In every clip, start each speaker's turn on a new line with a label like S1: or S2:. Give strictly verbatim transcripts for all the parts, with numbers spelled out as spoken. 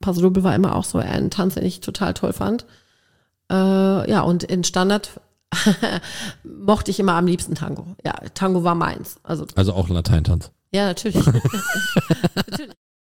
S1: Paso Doble war immer auch so ein Tanz, den ich total toll fand. Äh, ja, und in Standard mochte ich immer am liebsten Tango. Ja, Tango war meins. Also,
S2: also auch Lateintanz.
S1: Ja, natürlich. Natürlich.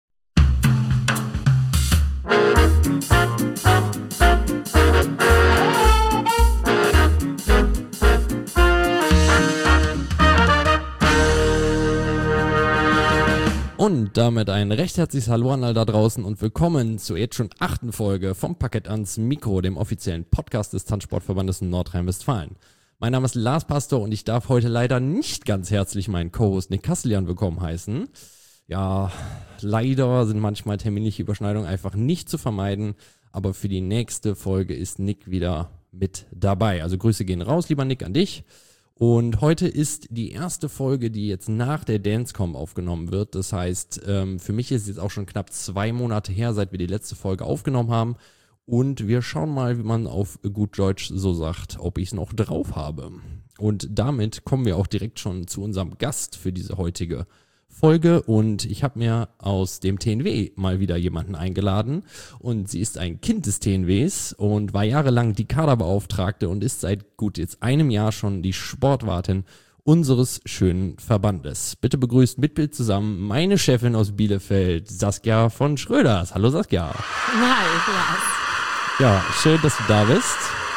S2: Und damit ein recht herzliches Hallo an all da draußen und willkommen zur jetzt schon achten Folge vom Parkett ans Mikro, dem offiziellen Podcast des Tanzsportverbandes in Nordrhein-Westfalen. Mein Name ist Lars Pastor und ich darf heute leider nicht ganz herzlich meinen Co-Host Nick Kasselian willkommen heißen. Ja, leider sind manchmal terminliche Überschneidungen einfach nicht zu vermeiden, aber für die nächste Folge ist Nick wieder mit dabei. Also Grüße gehen raus, lieber Nick, an dich. Und heute ist die erste Folge, die jetzt nach der Dancecom aufgenommen wird. Das heißt, ähm, für mich ist es jetzt auch schon knapp zwei Monate her, seit wir die letzte Folge aufgenommen haben. Und wir schauen mal, wie man auf gut Deutsch so sagt, ob ich es noch drauf habe. Und damit kommen wir auch direkt schon zu unserem Gast für diese heutige Folge. Und ich habe mir aus dem T N W mal wieder jemanden eingeladen. Und sie ist ein Kind des T N Ws und war jahrelang die Kaderbeauftragte und ist seit gut jetzt einem Jahr schon die Sportwartin unseres schönen Verbandes. Bitte begrüßt mit Bild zusammen meine Chefin aus Bielefeld, Saskia von Schröders. Hallo Saskia.
S1: Hi, Lars.
S2: Ja, schön, dass du da bist.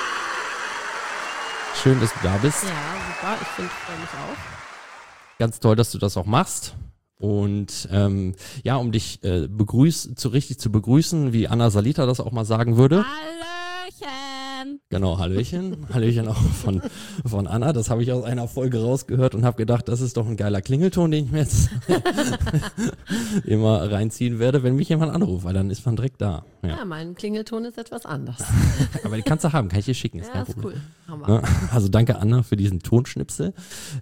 S2: Schön, dass du da bist.
S1: Ja, super. Ich finde, ich freue mich auch.
S2: Ganz toll, dass du das auch machst. Und ähm, ja, um dich äh, begrüß, zu richtig zu begrüßen, wie Anna Salita das auch mal sagen würde.
S1: Hallöchen!
S2: Genau, Hallöchen. Hallöchen auch von, von Anna. Das habe ich aus einer Folge rausgehört und habe gedacht, das ist doch ein geiler Klingelton, den ich mir jetzt immer reinziehen werde, wenn mich jemand anruft, weil dann ist man direkt da. Ja,
S1: Ja, mein Klingelton ist etwas anders.
S2: aber die kannst du haben, kann ich dir schicken, ist
S1: Ja,
S2: kein
S1: ist
S2: Problem.
S1: cool. Haben wir.
S2: Ja, also danke Anna für diesen Tonschnipsel,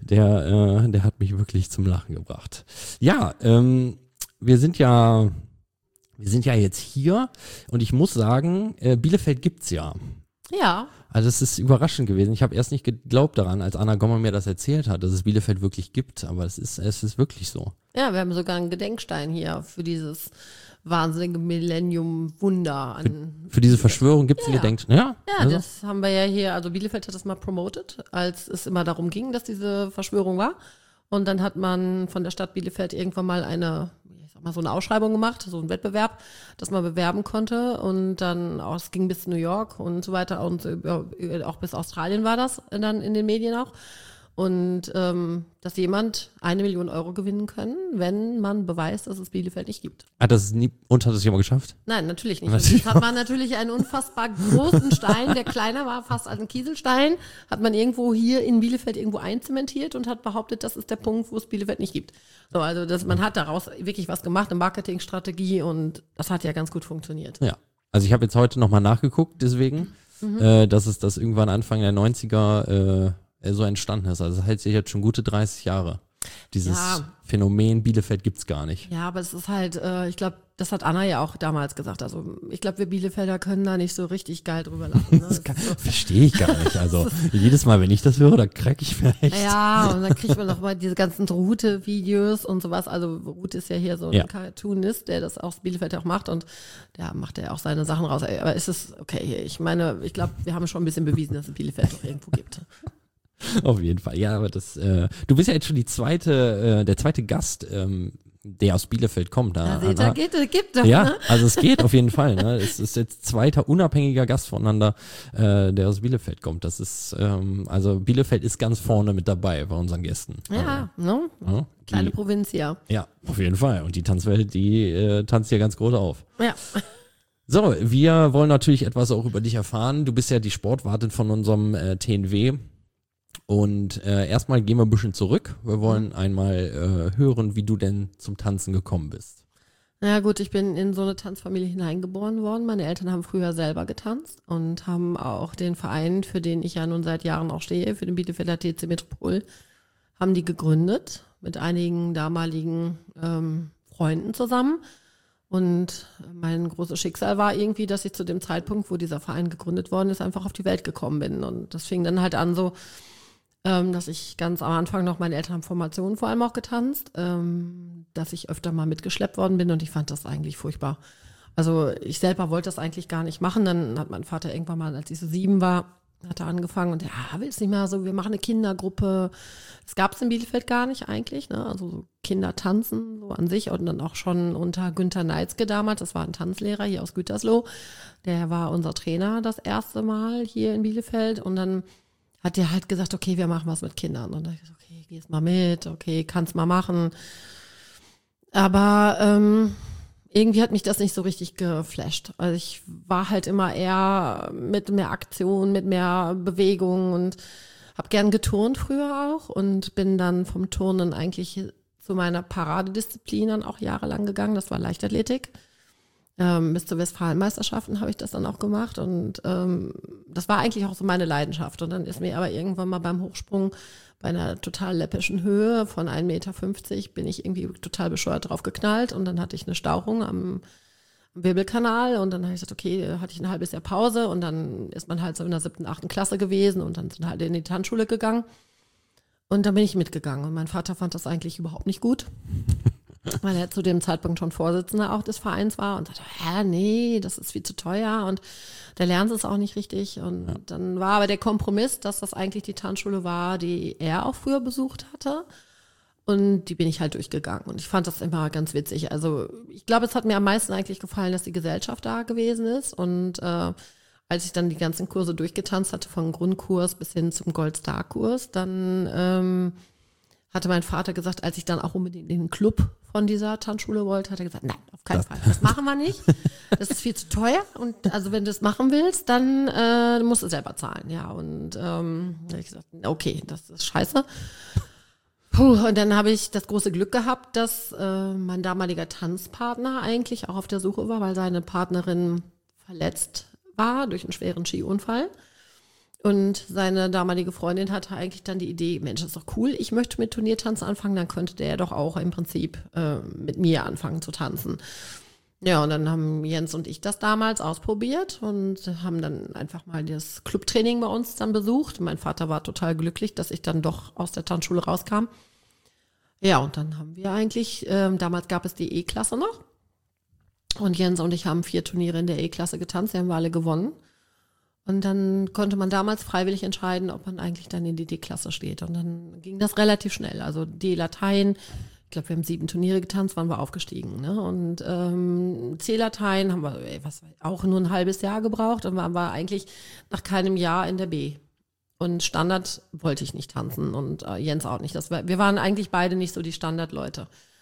S2: der, äh, der hat mich wirklich zum Lachen gebracht. Ja, ähm, wir sind ja, wir sind ja jetzt hier und ich muss sagen, äh, Bielefeld gibt's ja.
S1: Ja.
S2: Also es ist überraschend gewesen. Ich habe erst nicht geglaubt daran, als Anna Gommer mir das erzählt hat, dass es Bielefeld wirklich gibt, aber es ist, es ist wirklich so.
S1: Ja, wir haben sogar einen Gedenkstein hier für dieses wahnsinnige Millennium-Wunder. An
S2: Für diese Verschwörung gibt's
S1: Ja.
S2: ein Gedenkstein. Ja,
S1: Ja,
S2: also,
S1: das haben wir ja hier, also Bielefeld hat das mal promoted, als es immer darum ging, dass diese Verschwörung war. Und dann hat man von der Stadt Bielefeld irgendwann mal eine, ich sag mal, so eine Ausschreibung gemacht, so einen Wettbewerb, dass man bewerben konnte. Und dann auch, es ging bis New York und so weiter und über, auch bis Australien war das dann in den Medien auch. Und ähm, dass jemand eine Million Euro gewinnen kann, wenn man beweist, dass es Bielefeld nicht gibt.
S2: hat das nie, und hat das jemand geschafft?
S1: Nein, natürlich nicht.
S2: Natürlich
S1: Jetzt hat man natürlich einen unfassbar großen Stein, der kleiner war, fast als ein Kieselstein, hat man irgendwo hier in Bielefeld irgendwo einzementiert und hat behauptet, das ist der Punkt, wo es Bielefeld nicht gibt. So, also das, man hat daraus wirklich was gemacht, eine Marketingstrategie und das hat ja ganz gut funktioniert.
S2: Ja. Also ich habe jetzt heute nochmal nachgeguckt, deswegen,
S1: Mhm.
S2: äh, dass es das irgendwann Anfang der neunziger äh, so entstanden ist. Also das hält sich jetzt schon gute dreißig Jahre. Dieses
S1: Ja.
S2: Phänomen Bielefeld gibt's gar nicht.
S1: Ja, aber es ist halt, äh, ich glaube, das hat Anna ja auch damals gesagt. Also ich glaube, wir Bielefelder können da nicht so richtig geil drüber lachen. Ne?
S2: Das verstehe ich gar nicht. Also jedes Mal, wenn ich das höre, da crack ich mir echt.
S1: Ja, und dann kriegt man noch mal diese ganzen Route-Videos und sowas. Also Route ist ja hier so ein
S2: Ja.
S1: Cartoonist, der das aus Bielefeld auch macht und der macht ja auch seine Sachen raus. Aber ist es okay? Ich meine, ich glaube, wir haben schon ein bisschen bewiesen, dass es Bielefeld doch irgendwo gibt.
S2: Auf jeden Fall. Ja, aber das, äh, du bist ja jetzt schon die zweite, äh, der zweite Gast, ähm, der aus Bielefeld kommt. Da,
S1: Ja, seht ihr,
S2: Anna.
S1: geht, gibt doch,
S2: Ja,
S1: ne?
S2: also es geht auf jeden Fall. Ne? Es ist jetzt zweiter unabhängiger Gast voneinander, äh, der aus Bielefeld kommt. Das ist, ähm, also Bielefeld ist ganz vorne mit dabei bei unseren Gästen.
S1: Ja, ne?
S2: Also, ja,
S1: Kleine
S2: die,
S1: Provinz, ja.
S2: ja, auf jeden Fall. Und die Tanzwelt, die äh, tanzt ja ganz groß auf.
S1: Ja.
S2: So, wir wollen natürlich etwas auch über dich erfahren. Du bist ja die Sportwartin von unserem äh, T N W. Und äh, erstmal gehen wir ein bisschen zurück. Wir wollen einmal äh, hören, wie du denn zum Tanzen gekommen bist.
S1: Na gut, ich bin in so eine Tanzfamilie hineingeboren worden. Meine Eltern haben früher selber getanzt und haben auch den Verein, für den ich ja nun seit Jahren auch stehe, für den Bielefelder T C Metropol, haben die gegründet mit einigen damaligen ähm, Freunden zusammen. Und mein großes Schicksal war irgendwie, dass ich zu dem Zeitpunkt, wo dieser Verein gegründet worden ist, einfach auf die Welt gekommen bin. Und das fing dann halt an so, ähm, dass ich ganz am Anfang noch, meine Eltern haben Formationen vor allem auch getanzt, ähm, dass ich öfter mal mitgeschleppt worden bin und ich fand das eigentlich furchtbar. Also ich selber wollte das eigentlich gar nicht machen. Dann hat mein Vater irgendwann mal, als ich so sieben war, hat er angefangen und ja, willst nicht mehr so, wir machen eine Kindergruppe. Das gab es in Bielefeld gar nicht eigentlich, ne? Also so Kinder tanzen so an sich und dann auch schon unter Günther Neitzke damals, das war ein Tanzlehrer hier aus Gütersloh, der war unser Trainer das erste Mal hier in Bielefeld und dann hat der halt gesagt, okay, wir machen was mit Kindern. Und dann habe ich gesagt, okay, gehst mal mit, okay, kannst mal machen. Aber ähm, irgendwie hat mich das nicht so richtig geflasht. Also ich war halt immer eher mit mehr Aktion, mit mehr Bewegung und habe gern geturnt früher auch und bin dann vom Turnen eigentlich zu meiner Paradedisziplin dann auch jahrelang gegangen. Das war Leichtathletik. Ähm, bis zur Westfalenmeisterschaften habe ich das dann auch gemacht und ähm, das war eigentlich auch so meine Leidenschaft. Und dann ist mir aber irgendwann mal beim Hochsprung bei einer total läppischen Höhe von ein Meter fünfzig bin ich irgendwie total bescheuert drauf geknallt und dann hatte ich eine Stauchung am, am Wirbelkanal und dann habe ich gesagt, okay, hatte ich ein halbes Jahr Pause und dann ist man halt so in der siebten, achten Klasse gewesen und dann sind halt in die Tanzschule gegangen und dann bin ich mitgegangen und mein Vater fand das eigentlich überhaupt nicht gut, weil er zu dem Zeitpunkt schon Vorsitzender auch des Vereins war und sagte, hä, nee, das ist viel zu teuer und da lernen sie es auch nicht richtig. Und ja. Dann war aber der Kompromiss, dass das eigentlich die Tanzschule war, die er auch früher besucht hatte. Und die bin ich halt durchgegangen. Und ich fand das immer ganz witzig. Also ich glaube, es hat mir am meisten eigentlich gefallen, dass die Gesellschaft da gewesen ist. Und äh, als ich dann die ganzen Kurse durchgetanzt hatte, von Grundkurs bis hin zum Gold-Star-Kurs, dann ähm, hatte mein Vater gesagt, als ich dann auch unbedingt in den Club von dieser Tanzschule wollte, hat er gesagt, nein, auf keinen das. Fall, das machen wir nicht. Das ist viel zu teuer und also wenn du das machen willst, dann äh, musst du selber zahlen. Ja, und ähm, da habe ich gesagt, okay, das ist scheiße. Puh, und dann habe ich das große Glück gehabt, dass äh, mein damaliger Tanzpartner eigentlich auch auf der Suche war, weil seine Partnerin verletzt war durch einen schweren Skiunfall. Und seine damalige Freundin hatte eigentlich dann die Idee, Mensch, das ist doch cool, ich möchte mit Turniertanzen anfangen, dann könnte der doch auch im Prinzip äh, mit mir anfangen zu tanzen. Ja, und dann haben Jens und ich das damals ausprobiert und haben dann einfach mal das Clubtraining bei uns dann besucht. Mein Vater war total glücklich, dass ich dann doch aus der Tanzschule rauskam. Ja, und dann haben wir eigentlich, äh, damals gab es die E-Klasse noch und Jens und ich haben vier Turniere in der E-Klasse getanzt, die haben wir alle gewonnen. Und dann konnte man damals freiwillig entscheiden, ob man eigentlich dann in die D-Klasse steht. Und dann ging das relativ schnell. Also D-Latein, ich glaube, wir haben sieben Turniere getanzt, waren wir aufgestiegen. Ne? Und ähm, C-Latein haben wir ey, was, auch nur ein halbes Jahr gebraucht und waren wir eigentlich nach keinem Jahr in der B. Und Standard wollte ich nicht tanzen und äh, Jens auch nicht. Das war, wir waren eigentlich beide nicht so die Standardleute.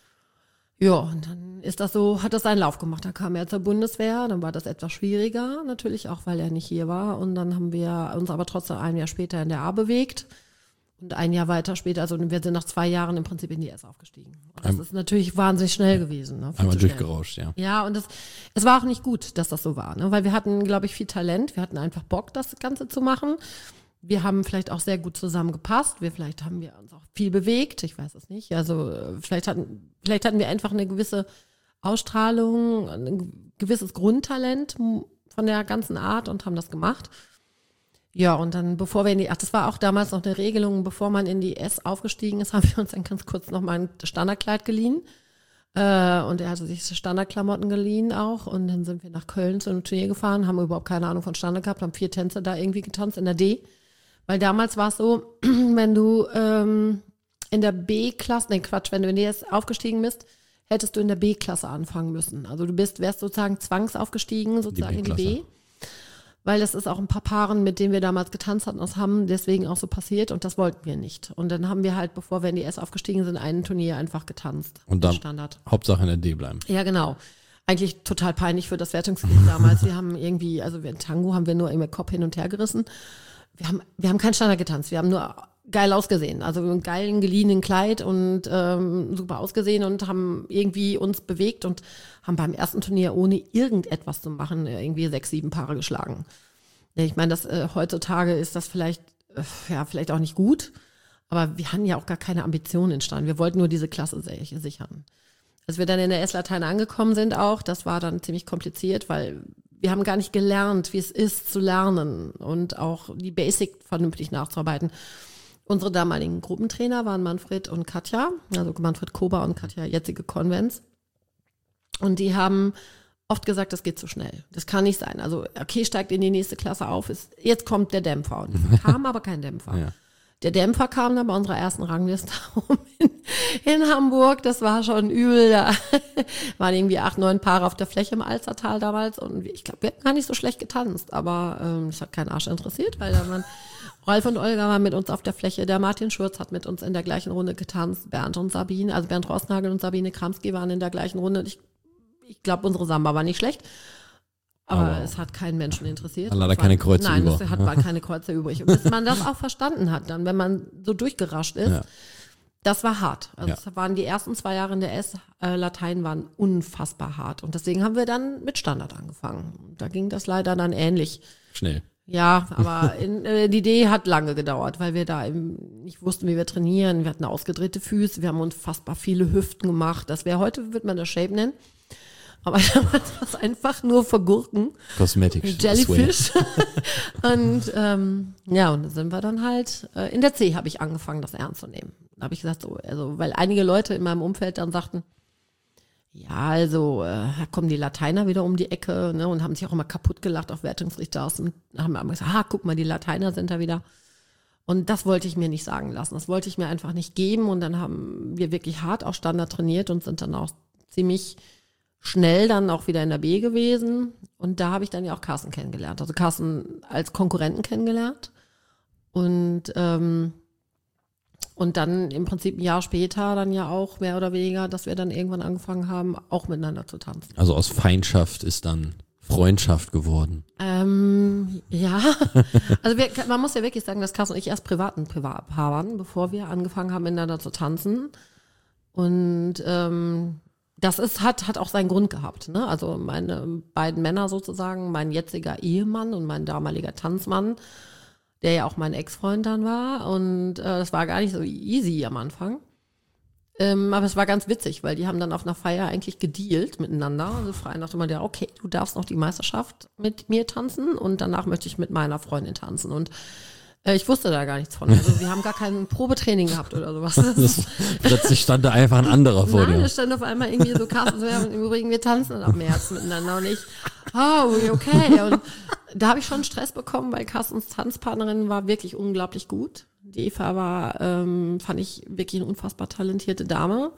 S1: Ja, und dann ist das so, hat das seinen Lauf gemacht. Da kam er zur Bundeswehr, dann war das etwas schwieriger, natürlich auch, weil er nicht hier war. Und dann haben wir uns aber trotzdem ein Jahr später in der A bewegt. Und ein Jahr weiter später, also wir sind nach zwei Jahren im Prinzip in die S aufgestiegen. Und das Ein, ist natürlich wahnsinnig schnell gewesen. Ne,
S2: einmal durchgerauscht, ja.
S1: Ja, und das, es war auch nicht gut, dass das so war, ne, weil wir hatten, glaube ich, viel Talent. Wir hatten einfach Bock, das Ganze zu machen. Wir haben vielleicht auch sehr gut zusammengepasst. Wir, vielleicht haben wir uns auch viel bewegt. Ich weiß es nicht. Also vielleicht hatten, vielleicht hatten wir einfach eine gewisse Ausstrahlung, ein gewisses Grundtalent von der ganzen Art und haben das gemacht. Ja, und dann, bevor wir in die, ach, das war auch damals noch eine Regelung, bevor man in die S aufgestiegen ist, haben wir uns dann ganz kurz noch mal ein Standardkleid geliehen. Äh, und er hatte sich Standardklamotten geliehen auch. Und dann sind wir nach Köln zu einem Turnier gefahren, haben überhaupt keine Ahnung von Standard gehabt, haben vier Tänze da irgendwie getanzt in der D. Weil damals war es so, wenn du ähm, in der B-Klasse, nee Quatsch, wenn du in die S aufgestiegen bist, hättest du in der B-Klasse anfangen müssen. Also du bist, wärst sozusagen zwangsaufgestiegen, sozusagen die in die B. Weil das ist auch ein paar Paaren, mit denen wir damals getanzt hatten, das haben deswegen auch so passiert und das wollten wir nicht. Und dann haben wir halt, bevor wir in die S aufgestiegen sind, ein Turnier einfach getanzt.
S2: Und dann
S1: Standard.
S2: Hauptsache in der D bleiben.
S1: Ja, genau. Eigentlich total peinlich für das Wertungsteam damals. Wir haben irgendwie, also wir in Tango haben wir nur immer Kopf hin und her gerissen. Wir haben, wir haben keinen Standard getanzt, wir haben nur geil ausgesehen, also einen geilen geliehenen Kleid und ähm, super ausgesehen und haben irgendwie uns bewegt und haben beim ersten Turnier ohne irgendetwas zu machen irgendwie sechs, sieben Paare geschlagen. Ja, ich meine, das äh, heutzutage ist das vielleicht äh, ja vielleicht auch nicht gut, aber wir hatten ja auch gar keine Ambitionen entstanden. Wir wollten nur diese Klasse sichern. Als wir dann in der S-Latein angekommen sind auch, das war dann ziemlich kompliziert, weil wir haben gar nicht gelernt, wie es ist zu lernen und auch die Basic vernünftig nachzuarbeiten. Unsere damaligen Gruppentrainer waren Manfred und Katja, also Manfred Kober und Katja, jetzige Konvents. Und die haben oft gesagt, das geht zu schnell. Das kann nicht sein. Also, okay, steigt in die nächste Klasse auf, ist, jetzt kommt der Dämpfer. Und es kam aber kein Dämpfer.
S2: Ja.
S1: Der Dämpfer kam dann bei unserer ersten Rangliste in, in Hamburg. Das war schon übel. Da waren irgendwie acht, neun Paare auf der Fläche im Alstertal damals. Und ich glaube, wir hatten gar nicht so schlecht getanzt. Aber ähm, das hat keinen Arsch interessiert, weil da waren Ralf und Olga waren mit uns auf der Fläche. Der Martin Schurz hat mit uns in der gleichen Runde getanzt. Bernd und Sabine, also Bernd Rossnagel und Sabine Kramski waren in der gleichen Runde. Ich Ich glaube, unsere Samba war nicht schlecht, aber, aber es hat keinen Menschen interessiert.
S2: Leider war, keine Kreuze
S1: nein,
S2: über.
S1: Nein, es hat war keine Kreuze übrig. Und bis man das auch verstanden hat, dann, wenn man so durchgerascht ist, ja. Das war hart. Also ja. Es waren die ersten zwei Jahre in der S, äh, Latein waren unfassbar hart. Und deswegen haben wir dann mit Standard angefangen. Da ging das leider dann ähnlich.
S2: Schnell.
S1: Ja, aber in, äh, die Idee hat lange gedauert, weil wir da eben nicht wussten, wie wir trainieren. Wir hatten ausgedrehte Füße, wir haben unfassbar viele Hüften gemacht. Das wäre heute, würde man das Shape nennen. Aber damals war es einfach nur Vergurken.
S2: Kosmetik.
S1: Jellyfish. und ähm, ja, und da sind wir dann halt, äh, in der C habe ich angefangen, das ernst zu nehmen. Da habe ich gesagt, so, also, weil einige Leute in meinem Umfeld dann sagten, ja, also, äh, da kommen die Lateiner wieder um die Ecke, ne, und haben sich auch immer kaputt gelacht auf Wertungsrichter aus und haben immer gesagt, ah, guck mal, die Lateiner sind da wieder. Und das wollte ich mir nicht sagen lassen. Das wollte ich mir einfach nicht geben. Und dann haben wir wirklich hart auf Standard trainiert und sind dann auch ziemlich schnell dann auch wieder in der B gewesen. Und da habe ich dann ja auch Carsten kennengelernt. Also Carsten als Konkurrenten kennengelernt. Und, ähm, und dann im Prinzip ein Jahr später dann ja auch mehr oder weniger, dass wir dann irgendwann angefangen haben, auch miteinander zu tanzen.
S2: Also aus Feindschaft ist dann Freundschaft geworden.
S1: Ähm, ja, also wir, man muss ja wirklich sagen, dass Carsten und ich erst privat ein Privatpaar waren, bevor wir angefangen haben, miteinander zu tanzen. Und ähm, das ist, hat, hat auch seinen Grund gehabt, ne? Also meine beiden Männer sozusagen, mein jetziger Ehemann und mein damaliger Tanzmann, der ja auch mein Ex-Freund dann war. Und äh, das war gar nicht so easy am Anfang. Ähm, aber es war ganz witzig, weil die haben dann auf einer Feier eigentlich gedealt miteinander. Also frei nach dem Motto, okay, du darfst noch die Meisterschaft mit mir tanzen und danach möchte ich mit meiner Freundin tanzen. Und äh, ich wusste da gar nichts von. Also wir haben gar kein Probetraining gehabt oder sowas. Das
S2: plötzlich stand da einfach ein anderer vor dir.
S1: Nein, da stand auf einmal irgendwie so Carsten, so, ja, im Übrigen, wir tanzen ab März miteinander. Und ich, oh, okay. Und da habe ich schon Stress bekommen, weil Carstens Tanzpartnerin war wirklich unglaublich gut. Die Eva war, ähm, fand ich wirklich eine unfassbar talentierte Dame.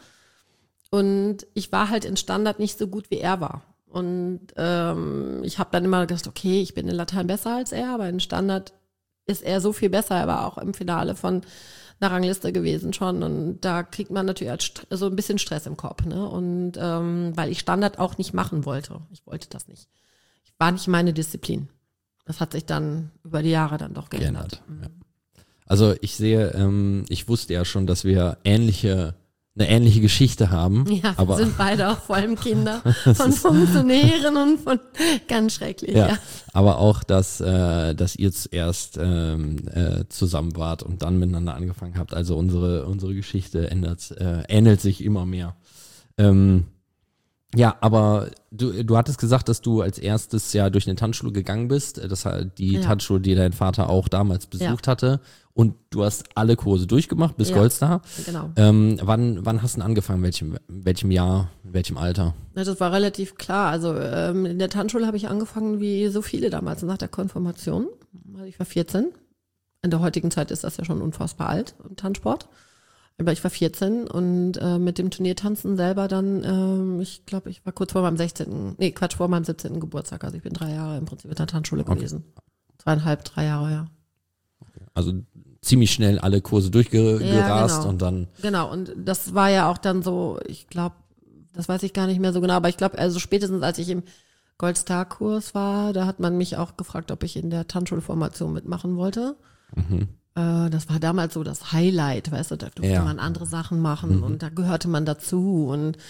S1: Und ich war halt in Standard nicht so gut, wie er war. Und ähm, ich habe dann immer gedacht, okay, ich bin in Latein besser als er, aber in Standard ist er so viel besser. Er war auch im Finale von einer Rangliste gewesen schon. Und da kriegt man natürlich als St- so ein bisschen Stress im Kopf. Ne? Und ähm, weil ich Standard auch nicht machen wollte. Ich wollte das nicht. Ich war nicht meine Disziplin. Das hat sich dann über die Jahre dann doch geändert.
S2: geändert ja. Also ich sehe, ähm, ich wusste ja schon, dass wir ähnliche, eine ähnliche Geschichte haben.
S1: Ja, wir
S2: aber
S1: sind beide auch vor allem Kinder von Funktionären und von ganz schrecklich.
S2: Ja,
S1: Ja,
S2: aber auch, dass, äh, dass ihr zuerst ähm, äh, zusammen wart und dann miteinander angefangen habt. Also unsere unsere Geschichte ändert, äh, ähnelt sich immer mehr. Ähm, Ja, aber du, du hattest gesagt, dass du als erstes ja durch eine Tanzschule gegangen bist. Das hat die
S1: Ja.
S2: Tanzschule, die dein Vater auch damals besucht
S1: Ja.
S2: hatte. Und du hast alle Kurse durchgemacht bis
S1: Ja.
S2: Goldstar.
S1: genau.
S2: Ähm, wann, wann hast du denn angefangen? Welchem, welchem Jahr, in welchem Alter?
S1: Ja, das war relativ klar. Also ähm, in der Tanzschule habe ich angefangen, wie so viele damals nach der Konfirmation. Also ich war vierzehn. In der heutigen Zeit ist das ja schon unfassbar alt im Tanzsport. Aber ich war vierzehn und äh, mit dem Turniertanzen selber dann, ähm, ich glaube, ich war kurz vor meinem sechzehnten. Nee, Quatsch, vor meinem siebzehnten Geburtstag. Also ich bin drei Jahre im Prinzip in der Tanzschule
S2: Okay.
S1: gewesen. Zweieinhalb, drei Jahre, ja.
S2: Also ziemlich schnell alle Kurse durchgerast
S1: Ja, genau.
S2: und dann.
S1: Genau, und das war ja auch dann so, ich glaube, das weiß ich gar nicht mehr so genau, aber ich glaube, also spätestens als ich im Goldstar-Kurs war, da hat man mich auch gefragt, ob ich in der Tanzschulformation mitmachen wollte.
S2: Mhm.
S1: Äh, das war damals so das Highlight, weißt du, da durfte
S2: Ja.
S1: man andere Sachen machen
S2: Mhm.
S1: und da gehörte man dazu und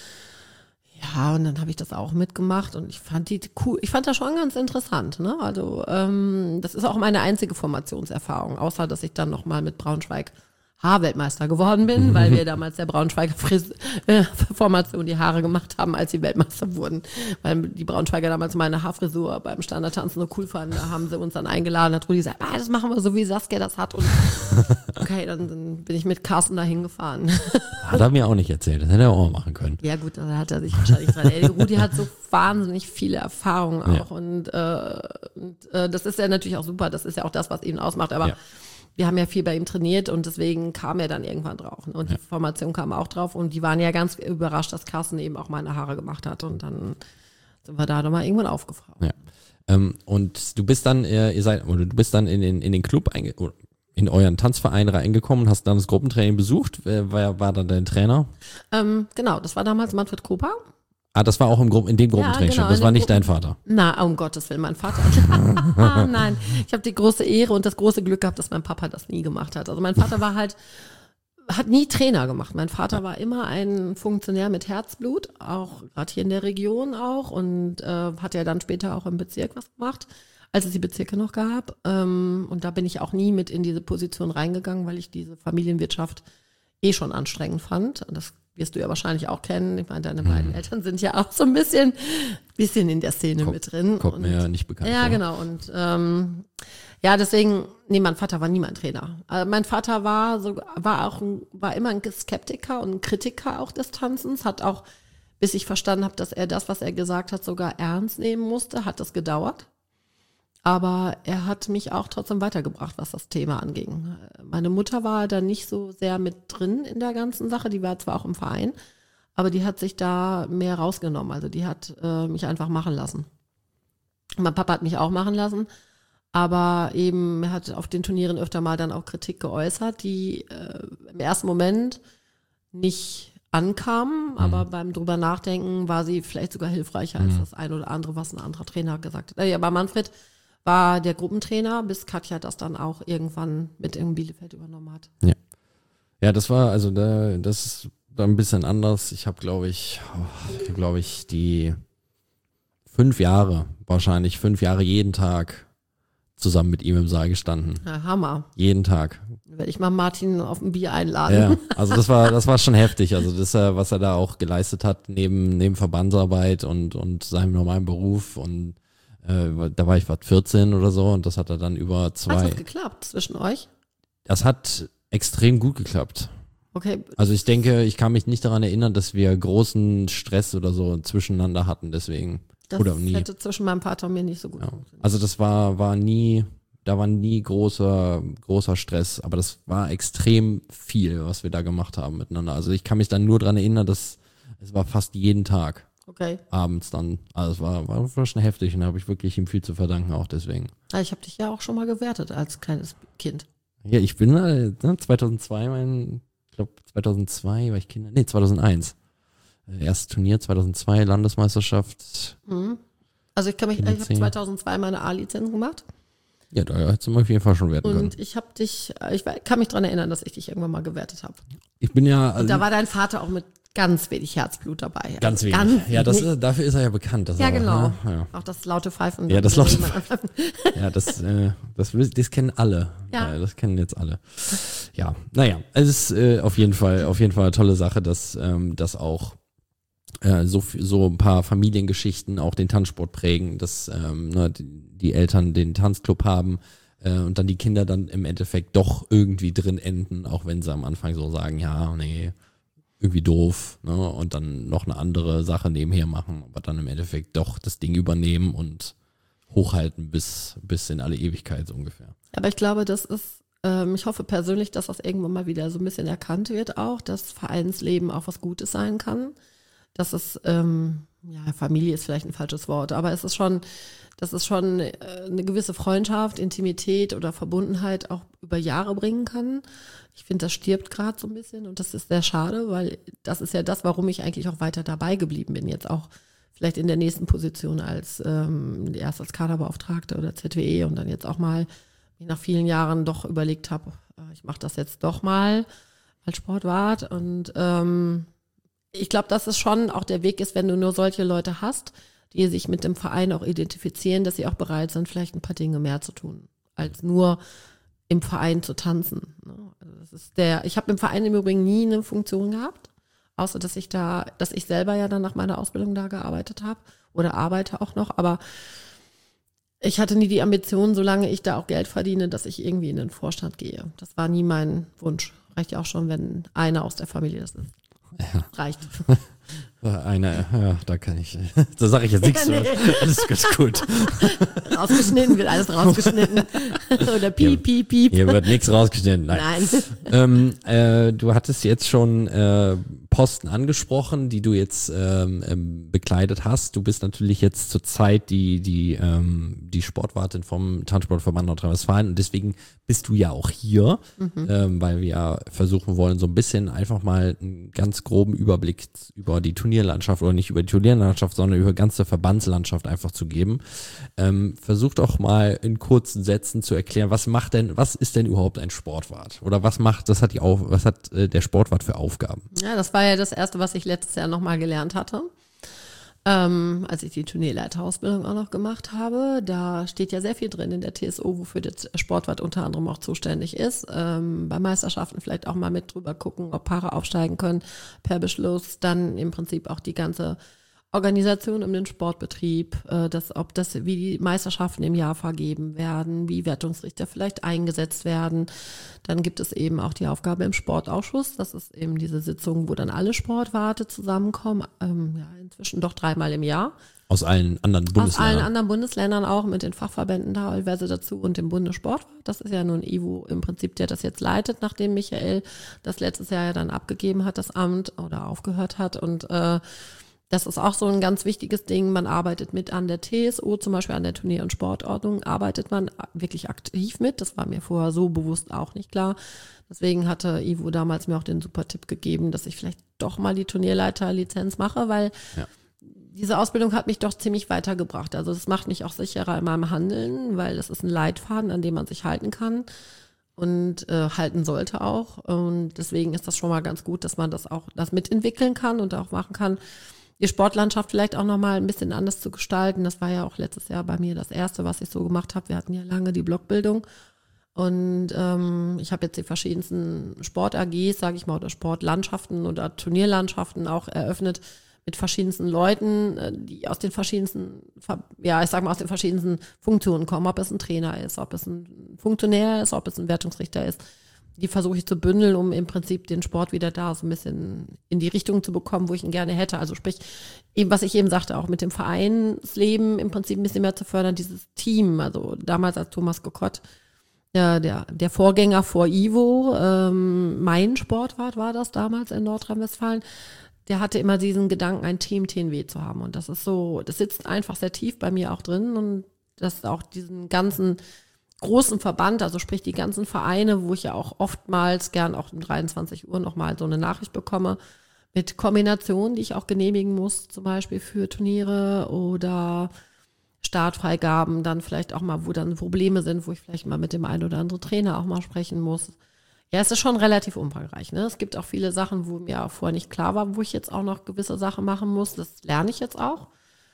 S1: ja, und dann habe ich das auch mitgemacht und ich fand die cool, ich fand das schon ganz interessant, ne? Also ähm, das ist auch meine einzige Formationserfahrung, außer dass ich dann nochmal mit Braunschweig Haarweltmeister geworden bin, weil wir damals der Braunschweiger Fris- äh, Formation die Haare gemacht haben, als sie Weltmeister wurden. Weil die Braunschweiger damals meine Haarfrisur beim Standardtanzen so cool fanden. Da haben sie uns dann eingeladen, hat Rudi gesagt, ah, das machen wir so, wie Saskia das hat. Und okay, dann, dann bin ich mit Carsten dahin gefahren.
S2: Hat er mir auch nicht erzählt, das hätte er auch machen können.
S1: Ja gut, da hat er sich wahrscheinlich dran. Ey, Rudi hat so wahnsinnig viele Erfahrungen auch. Ja. Und, äh, und äh, das ist ja natürlich auch super, das ist ja auch das, was ihn ausmacht. Aber ja. wir haben ja viel bei ihm trainiert und deswegen kam er dann irgendwann drauf. Und ja. die Formation kam auch drauf und die waren ja ganz überrascht, dass Carsten eben auch meine Haare gemacht hat. Und dann sind wir da nochmal irgendwann aufgefragt.
S2: Ja. Ähm, und du bist dann, äh, ihr seid, oder du bist dann in den, in den Club einge- in euren Tanzverein reingekommen, hast dann das Gruppentraining besucht. Wer, wer war dann dein Trainer?
S1: Ähm, genau, das war damals Manfred Koper.
S2: Ah, das war auch im Gru- in dem Gruppentraining
S1: ja, genau,
S2: schon. Das war nicht
S1: Gruppen-
S2: dein Vater.
S1: Na, um Gottes Willen, mein Vater. Nein, ich habe die große Ehre und das große Glück gehabt, dass mein Papa das nie gemacht hat. Also mein Vater war halt, hat nie Trainer gemacht. Mein Vater war immer ein Funktionär mit Herzblut, auch gerade hier in der Region auch und äh, hat ja dann später auch im Bezirk was gemacht, als es die Bezirke noch gab. Ähm, und da bin ich auch nie mit in diese Position reingegangen, weil ich diese Familienwirtschaft eh schon anstrengend fand. Das wirst du ja wahrscheinlich auch kennen. Ich meine, deine mhm. beiden Eltern sind ja auch so ein bisschen, bisschen in der Szene
S2: Kommt,
S1: mit drin.
S2: Kommt
S1: und,
S2: mir ja nicht bekannt
S1: Ja,
S2: vor.
S1: genau. Und ähm, ja, deswegen, nee, mein Vater war nie mein Trainer. Also mein Vater war so, war auch ein, war immer ein Skeptiker und ein Kritiker auch des Tanzens, hat auch, bis ich verstanden habe, dass er das, was er gesagt hat, sogar ernst nehmen musste, hat das gedauert. Aber er hat mich auch trotzdem weitergebracht, was das Thema anging. Meine Mutter war da nicht so sehr mit drin in der ganzen Sache. Die war zwar auch im Verein, aber die hat sich da mehr rausgenommen. Also die hat äh, mich einfach machen lassen. Mein Papa hat mich auch machen lassen, aber eben er hat auf den Turnieren öfter mal dann auch Kritik geäußert, die äh, im ersten Moment nicht ankamen, mhm. aber beim drüber nachdenken war sie vielleicht sogar hilfreicher als mhm. das ein oder andere, was ein anderer Trainer gesagt hat. Ja, aber Manfred war der Gruppentrainer, bis Katja das dann auch irgendwann mit in Bielefeld übernommen hat.
S2: Ja, ja, das war, also da, das ist da ein bisschen anders. Ich habe, glaube ich, oh, glaube ich, die fünf Jahre, wahrscheinlich fünf Jahre jeden Tag zusammen mit ihm im Saal gestanden.
S1: Ja, Hammer.
S2: Jeden Tag.
S1: Werde ich mal Martin auf ein Bier einladen.
S2: Ja, also das war, das war schon heftig. Also das, was er da auch geleistet hat, neben, neben Verbandsarbeit und, und seinem normalen Beruf und Äh, da war ich was vierzehn oder so und das hat er dann über zwei.
S1: Hat das geklappt zwischen euch?
S2: Das hat extrem gut geklappt.
S1: Okay.
S2: Also ich denke, ich kann mich nicht daran erinnern, dass wir großen Stress oder so zwischeneinander hatten, deswegen.
S1: Das
S2: oder nie.
S1: hätte zwischen meinem Vater und mir nicht so gut
S2: Ja.
S1: funktioniert.
S2: Also das war, war nie, da war nie großer, großer Stress, aber das war extrem viel, was wir da gemacht haben miteinander. Also ich kann mich dann nur daran erinnern, dass es war fast jeden Tag.
S1: Okay.
S2: Abends dann. Also es war, war, war schon heftig und da habe ich wirklich ihm viel zu verdanken, auch deswegen.
S1: Ja, ich habe dich ja auch schon mal gewertet als kleines Kind.
S2: Ja, ich bin äh, zweitausendzwei, mein, ich glaube zweitausendzwei war ich Kinder, nee, zweitausendeins. Äh, erstes Turnier, zweitausendzwei, Landesmeisterschaft.
S1: Mhm. Also ich kann mich, ich habe zweitausendzwei meine A-Lizenz gemacht.
S2: Ja, da hättest du mal auf jeden Fall schon werten
S1: und
S2: können.
S1: Und ich habe dich, ich kann mich daran erinnern, dass ich dich irgendwann mal gewertet habe.
S2: Ich bin ja... Also
S1: und da war dein Vater auch mit ganz wenig Herzblut dabei.
S2: Ganz wenig. Ganz ja, das ist, dafür ist er ja bekannt. Dass
S1: ja,
S2: er,
S1: genau.
S2: Ja.
S1: Auch das laute Pfeifen.
S2: Ja, das laute Pfeifen. Ja, das, äh, das, das kennen alle.
S1: Ja.
S2: ja. Das kennen jetzt alle. Ja, naja, es ist äh, auf jeden Fall, auf jeden Fall eine tolle Sache, dass, ähm, dass auch äh, so, so ein paar Familiengeschichten auch den Tanzsport prägen, dass ähm, ne, die, die Eltern den Tanzclub haben äh, und dann die Kinder dann im Endeffekt doch irgendwie drin enden, auch wenn sie am Anfang so sagen, ja, nee, irgendwie doof, ne, und dann noch eine andere Sache nebenher machen, aber dann im Endeffekt doch das Ding übernehmen und hochhalten bis, bis in alle Ewigkeit so ungefähr.
S1: Aber ich glaube, das ist, ähm, ich hoffe persönlich, dass das irgendwann mal wieder so ein bisschen erkannt wird auch, dass Vereinsleben auch was Gutes sein kann. Dass es, ähm, ja, Familie ist vielleicht ein falsches Wort, aber es ist schon, dass es schon äh, eine gewisse Freundschaft, Intimität oder Verbundenheit auch über Jahre bringen kann. Ich finde, das stirbt gerade so ein bisschen und das ist sehr schade, weil das ist ja das, warum ich eigentlich auch weiter dabei geblieben bin. Jetzt auch vielleicht in der nächsten Position als ähm, erst als Kaderbeauftragte oder Z W E und dann jetzt auch mal nach vielen Jahren doch überlegt habe, äh, ich mache das jetzt doch mal als Sportwart. Und ähm, ich glaube, dass es schon auch der Weg ist, wenn du nur solche Leute hast, die sich mit dem Verein auch identifizieren, dass sie auch bereit sind, vielleicht ein paar Dinge mehr zu tun, als nur im Verein zu tanzen. Ne? Also das ist der, ich habe im Verein im Übrigen nie eine Funktion gehabt, außer dass ich da, dass ich selber ja dann nach meiner Ausbildung da gearbeitet habe oder arbeite auch noch, aber ich hatte nie die Ambition, solange ich da auch Geld verdiene, dass ich irgendwie in den Vorstand gehe. Das war nie mein Wunsch. Reicht ja auch schon, wenn einer aus der Familie das ist.
S2: Ja.
S1: Reicht.
S2: Eine, ja, da kann ich, da sage ich jetzt nichts. Ja, nee. Alles ganz gut.
S1: Rausgeschnitten, wird alles rausgeschnitten. Oder piep, piep, piep.
S2: Hier wird nichts rausgeschnitten. Nein.
S1: Nein.
S2: Ähm, äh, du hattest jetzt schon äh, Posten angesprochen, die du jetzt ähm, ähm, bekleidet hast. Du bist natürlich jetzt zurzeit die die ähm, die Sportwartin vom Tanzsportverband Nordrhein-Westfalen und deswegen bist du ja auch hier, mhm. ähm, weil wir ja versuchen wollen, so ein bisschen einfach mal einen ganz groben Überblick über die Turnierlandschaft oder nicht über die Turnierlandschaft, sondern über die ganze Verbandslandschaft einfach zu geben. Ähm, versuch doch mal in kurzen Sätzen zu erklären, was macht denn, was ist denn überhaupt ein Sportwart? Oder was macht, das hat die Auf, was hat äh, der Sportwart für Aufgaben?
S1: Ja, das war ja das Erste, was ich letztes Jahr nochmal gelernt hatte, ähm, als ich die Turnierleiterausbildung auch noch gemacht habe. Da steht ja sehr viel drin in der T S O, wofür der Sportwart unter anderem auch zuständig ist. Ähm, bei Meisterschaften vielleicht auch mal mit drüber gucken, ob Paare aufsteigen können per Beschluss. Dann im Prinzip auch die ganze Organisation um den Sportbetrieb, äh, das, ob das, wie die Meisterschaften im Jahr vergeben werden, wie Wertungsrichter vielleicht eingesetzt werden. Dann gibt es eben auch die Aufgabe im Sportausschuss. Das ist eben diese Sitzung, wo dann alle Sportwarte zusammenkommen, ähm, ja, inzwischen doch dreimal im Jahr.
S2: Aus allen anderen Bundesländern?
S1: Aus allen anderen Bundesländern auch, mit den Fachverbänden teilweise dazu und dem Bundessportwart. Das ist ja nun Ivo im Prinzip, der das jetzt leitet, nachdem Michael das letztes Jahr ja dann abgegeben hat, das Amt, oder aufgehört hat. Und äh, das ist auch so ein ganz wichtiges Ding. Man arbeitet mit an der T S O, zum Beispiel an der Turnier- und Sportordnung, arbeitet man wirklich aktiv mit. Das war mir vorher so bewusst auch nicht klar. Deswegen hatte Ivo damals mir auch den super Tipp gegeben, dass ich vielleicht doch mal die Turnierleiterlizenz mache, weil ja. diese Ausbildung hat mich doch ziemlich weitergebracht. Also das macht mich auch sicherer in meinem Handeln, weil das ist ein Leitfaden, an dem man sich halten kann und äh, halten sollte auch. Und deswegen ist das schon mal ganz gut, dass man das auch das mitentwickeln kann und auch machen kann, die Sportlandschaft vielleicht auch nochmal ein bisschen anders zu gestalten. Das war ja auch letztes Jahr bei mir das Erste, was ich so gemacht habe. Wir hatten ja lange die Blockbildung und ähm, ich habe jetzt die verschiedensten Sport-A Gs, sage ich mal, oder Sportlandschaften oder Turnierlandschaften auch eröffnet mit verschiedensten Leuten, die aus den verschiedensten, ja, ich sag mal, aus den verschiedensten Funktionen kommen, ob es ein Trainer ist, ob es ein Funktionär ist, ob es ein Wertungsrichter ist. Die versuche ich zu bündeln, um im Prinzip den Sport wieder da so ein bisschen in die Richtung zu bekommen, wo ich ihn gerne hätte. Also sprich, eben was ich eben sagte, auch mit dem Vereinsleben im Prinzip ein bisschen mehr zu fördern, dieses Team. Also damals als Thomas Kokott, ja, der, der Vorgänger vor Ivo, ähm, mein Sportwart war das damals in Nordrhein-Westfalen, der hatte immer diesen Gedanken, ein Team T N W zu haben. Und das ist so, das sitzt einfach sehr tief bei mir auch drin und das auch diesen ganzen großen Verband, also sprich die ganzen Vereine, wo ich ja auch oftmals gern auch um dreiundzwanzig Uhr nochmal so eine Nachricht bekomme, mit Kombinationen, die ich auch genehmigen muss, zum Beispiel für Turniere oder Startfreigaben, dann vielleicht auch mal, wo dann Probleme sind, wo ich vielleicht mal mit dem einen oder anderen Trainer auch mal sprechen muss. Ja, es ist schon relativ umfangreich, ne? Es gibt auch viele Sachen, wo mir auch vorher nicht klar war, wo ich jetzt auch noch gewisse Sachen machen muss. Das lerne ich jetzt auch.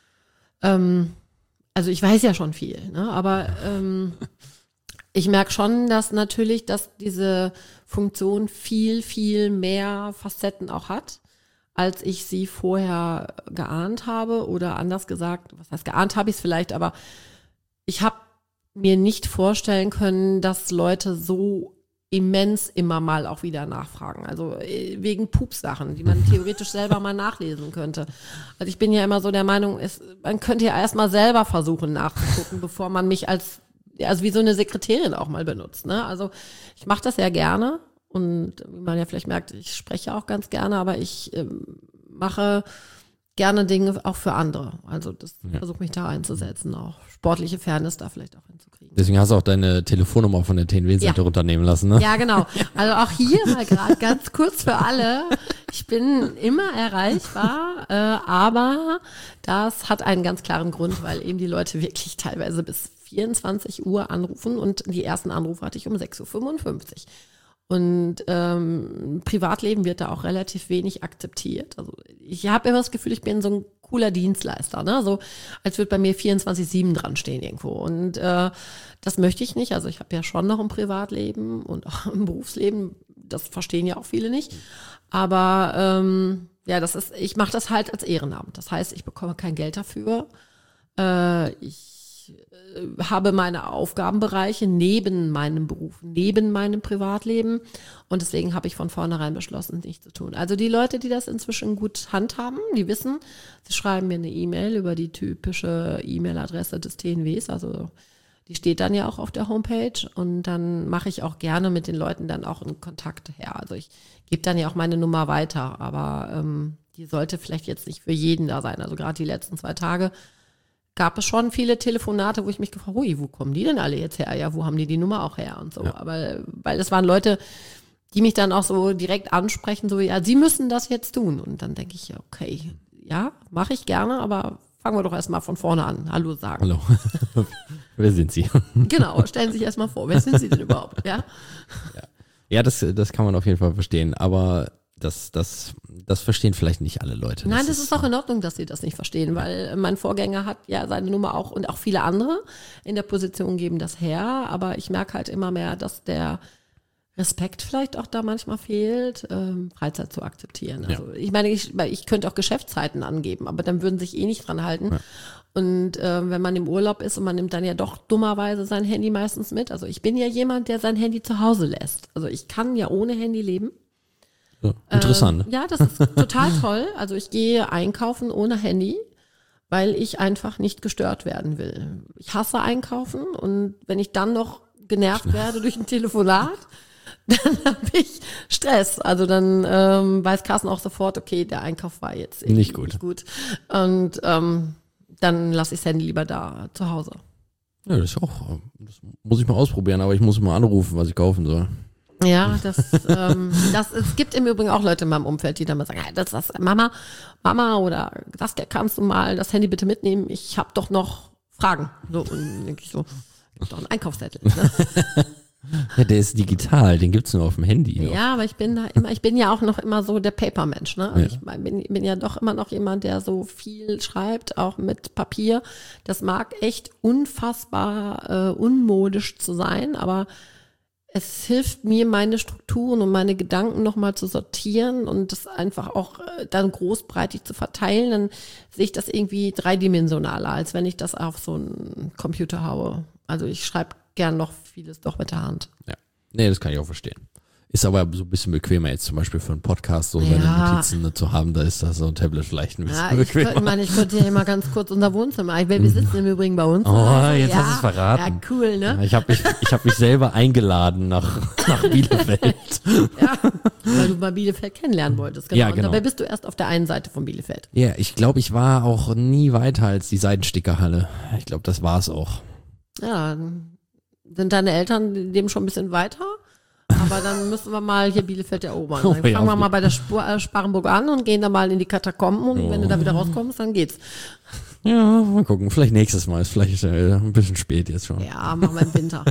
S1: Ähm, also ich weiß ja schon viel, ne? Aber ähm, ich merke schon, dass natürlich, dass diese Funktion viel, viel mehr Facetten auch hat, als ich sie vorher geahnt habe. Oder anders gesagt, was heißt geahnt habe ich es vielleicht, aber ich habe mir nicht vorstellen können, dass Leute so immens immer mal auch wieder nachfragen. Also wegen Pupsachen, die man theoretisch selber mal nachlesen könnte. Also ich bin ja immer so der Meinung, es, man könnte ja erstmal selber versuchen nachzugucken, bevor man mich als, also wie so eine Sekretärin auch mal benutzt. Ne? Also ich mache das ja gerne und wie man ja vielleicht merkt, ich spreche auch ganz gerne, aber ich ähm, mache gerne Dinge auch für andere. Also das ja. versuche mich da einzusetzen, auch sportliche Fairness da vielleicht auch hinzukriegen.
S2: Deswegen hast du auch deine Telefonnummer von der T N W-Seite ja. runternehmen lassen, ne?
S1: Ja, genau. Also auch hier mal gerade ganz kurz für alle. Ich bin immer erreichbar, äh, aber das hat einen ganz klaren Grund, weil eben die Leute wirklich teilweise bis vierundzwanzig Uhr anrufen und die ersten Anrufe hatte ich um sechs Uhr fünfundfünfzig. Und ähm, Privatleben wird da auch relativ wenig akzeptiert. Also ich habe immer das Gefühl, ich bin so ein cooler Dienstleister, ne? So als würde bei mir vierundzwanzig sieben dran stehen irgendwo. Und äh, das möchte ich nicht. Also ich habe ja schon noch ein Privatleben und auch ein Berufsleben. Das verstehen ja auch viele nicht. Aber ähm, ja, das ist, ich mache das halt als Ehrenamt. Das heißt, ich bekomme kein Geld dafür. Äh, ich habe meine Aufgabenbereiche neben meinem Beruf, neben meinem Privatleben und deswegen habe ich von vornherein beschlossen, nichts zu tun. Also die Leute, die das inzwischen gut handhaben, die wissen, sie schreiben mir eine E-Mail über die typische E-Mail-Adresse des T N Ws, also die steht dann ja auch auf der Homepage und dann mache ich auch gerne mit den Leuten dann auch einen Kontakt her. Also ich gebe dann ja auch meine Nummer weiter, aber ähm, die sollte vielleicht jetzt nicht für jeden da sein. Also gerade die letzten zwei Tage gab es schon viele Telefonate, wo ich mich gefragt habe, ui, wo kommen die denn alle jetzt her? Ja, wo haben die die Nummer auch her und so. Ja. Aber weil es waren Leute, die mich dann auch so direkt ansprechen, so, ja, sie müssen das jetzt tun. Und dann denke ich, okay, ja, mache ich gerne, aber fangen wir doch erstmal von vorne an. Hallo sagen.
S2: Hallo. Wer sind Sie?
S1: Genau, stellen Sie sich erstmal vor, wer sind Sie denn überhaupt? Ja,
S2: ja. ja das, das kann man auf jeden Fall verstehen, aber Das, das, das verstehen vielleicht nicht alle Leute.
S1: Nein, das, das ist auch in Ordnung, dass sie das nicht verstehen, weil mein Vorgänger hat ja seine Nummer auch und auch viele andere in der Position geben das her, aber ich merke halt immer mehr, dass der Respekt vielleicht auch da manchmal fehlt, ähm, Freizeit zu akzeptieren. Also ja. ich meine, ich, ich könnte auch Geschäftszeiten angeben, aber dann würden sich eh nicht dran halten. Ja. Und äh, wenn man im Urlaub ist und man nimmt dann ja doch dummerweise sein Handy meistens mit. Also ich bin ja jemand, der sein Handy zu Hause lässt. Also ich kann ja ohne Handy leben.
S2: Ja, interessant.
S1: Ähm, ja, das ist total toll. Also ich gehe einkaufen ohne Handy, weil ich einfach nicht gestört werden will. Ich hasse einkaufen und wenn ich dann noch genervt werde durch ein Telefonat, dann habe ich Stress. Also dann ähm, weiß Carsten auch sofort, okay, der Einkauf war jetzt
S2: nicht gut.
S1: Nicht gut. Und ähm, dann lasse ich das Handy lieber da zu Hause.
S2: Ja, das ist auch, das muss ich mal ausprobieren, aber ich muss mal anrufen, was ich kaufen soll.
S1: Ja, das, ähm, das, es gibt im Übrigen auch Leute in meinem Umfeld, die dann mal sagen, ja, das ist Mama, Mama oder das kannst du mal das Handy bitte mitnehmen, ich habe doch noch Fragen. So, und dann denke ich so, gibt doch einen Einkaufszettel. Ne?
S2: Ja, der ist digital, den gibt's nur auf dem Handy. Noch.
S1: Ja, aber ich bin da immer, ich bin ja auch noch immer so der Papermensch, ne? Also
S2: ja.
S1: Ich bin, bin ja doch immer noch jemand, der so viel schreibt, auch mit Papier. Das mag echt unfassbar äh, unmodisch zu sein, aber es hilft mir, meine Strukturen und meine Gedanken nochmal zu sortieren und das einfach auch dann großbreitig zu verteilen. Dann sehe ich das irgendwie dreidimensionaler, als wenn ich das auf so einen Computer haue. Also ich schreibe gern noch vieles doch mit der Hand.
S2: Ja, nee, das kann ich auch verstehen. Ist aber so ein bisschen bequemer jetzt zum Beispiel für einen Podcast, so seine
S1: ja.
S2: Notizen zu haben, da ist das so ein Tablet vielleicht ein bisschen
S1: ja, ich
S2: bequemer.
S1: Könnte, ich meine, ich könnte hier mal ganz kurz unser Wohnzimmer. Wir sitzen im Übrigen bei uns.
S2: Oh,
S1: also,
S2: jetzt
S1: ja,
S2: hast du es verraten.
S1: Ja, cool, ne?
S2: Ja, ich habe mich, ich hab mich selber eingeladen nach, nach Bielefeld.
S1: Ja, weil du mal Bielefeld kennenlernen wolltest. Genau.
S2: Ja, genau.
S1: Und dabei bist du erst auf der einen Seite von Bielefeld.
S2: Ja, ich glaube, ich war auch nie weiter als die Seidenstickerhalle. Ich glaube, das war es auch.
S1: Ja, sind deine Eltern dem schon ein bisschen weiter? Aber dann müssen wir mal hier Bielefeld erobern. Dann
S2: Oh,
S1: fangen
S2: ja,
S1: wir mal bei der Spur, äh, Sparrenburg an und gehen dann mal in die Katakomben und oh. wenn du da wieder rauskommst, dann geht's.
S2: Ja, mal gucken. Vielleicht nächstes Mal. Ist vielleicht äh, ein bisschen spät jetzt schon.
S1: Ja, machen wir im Winter.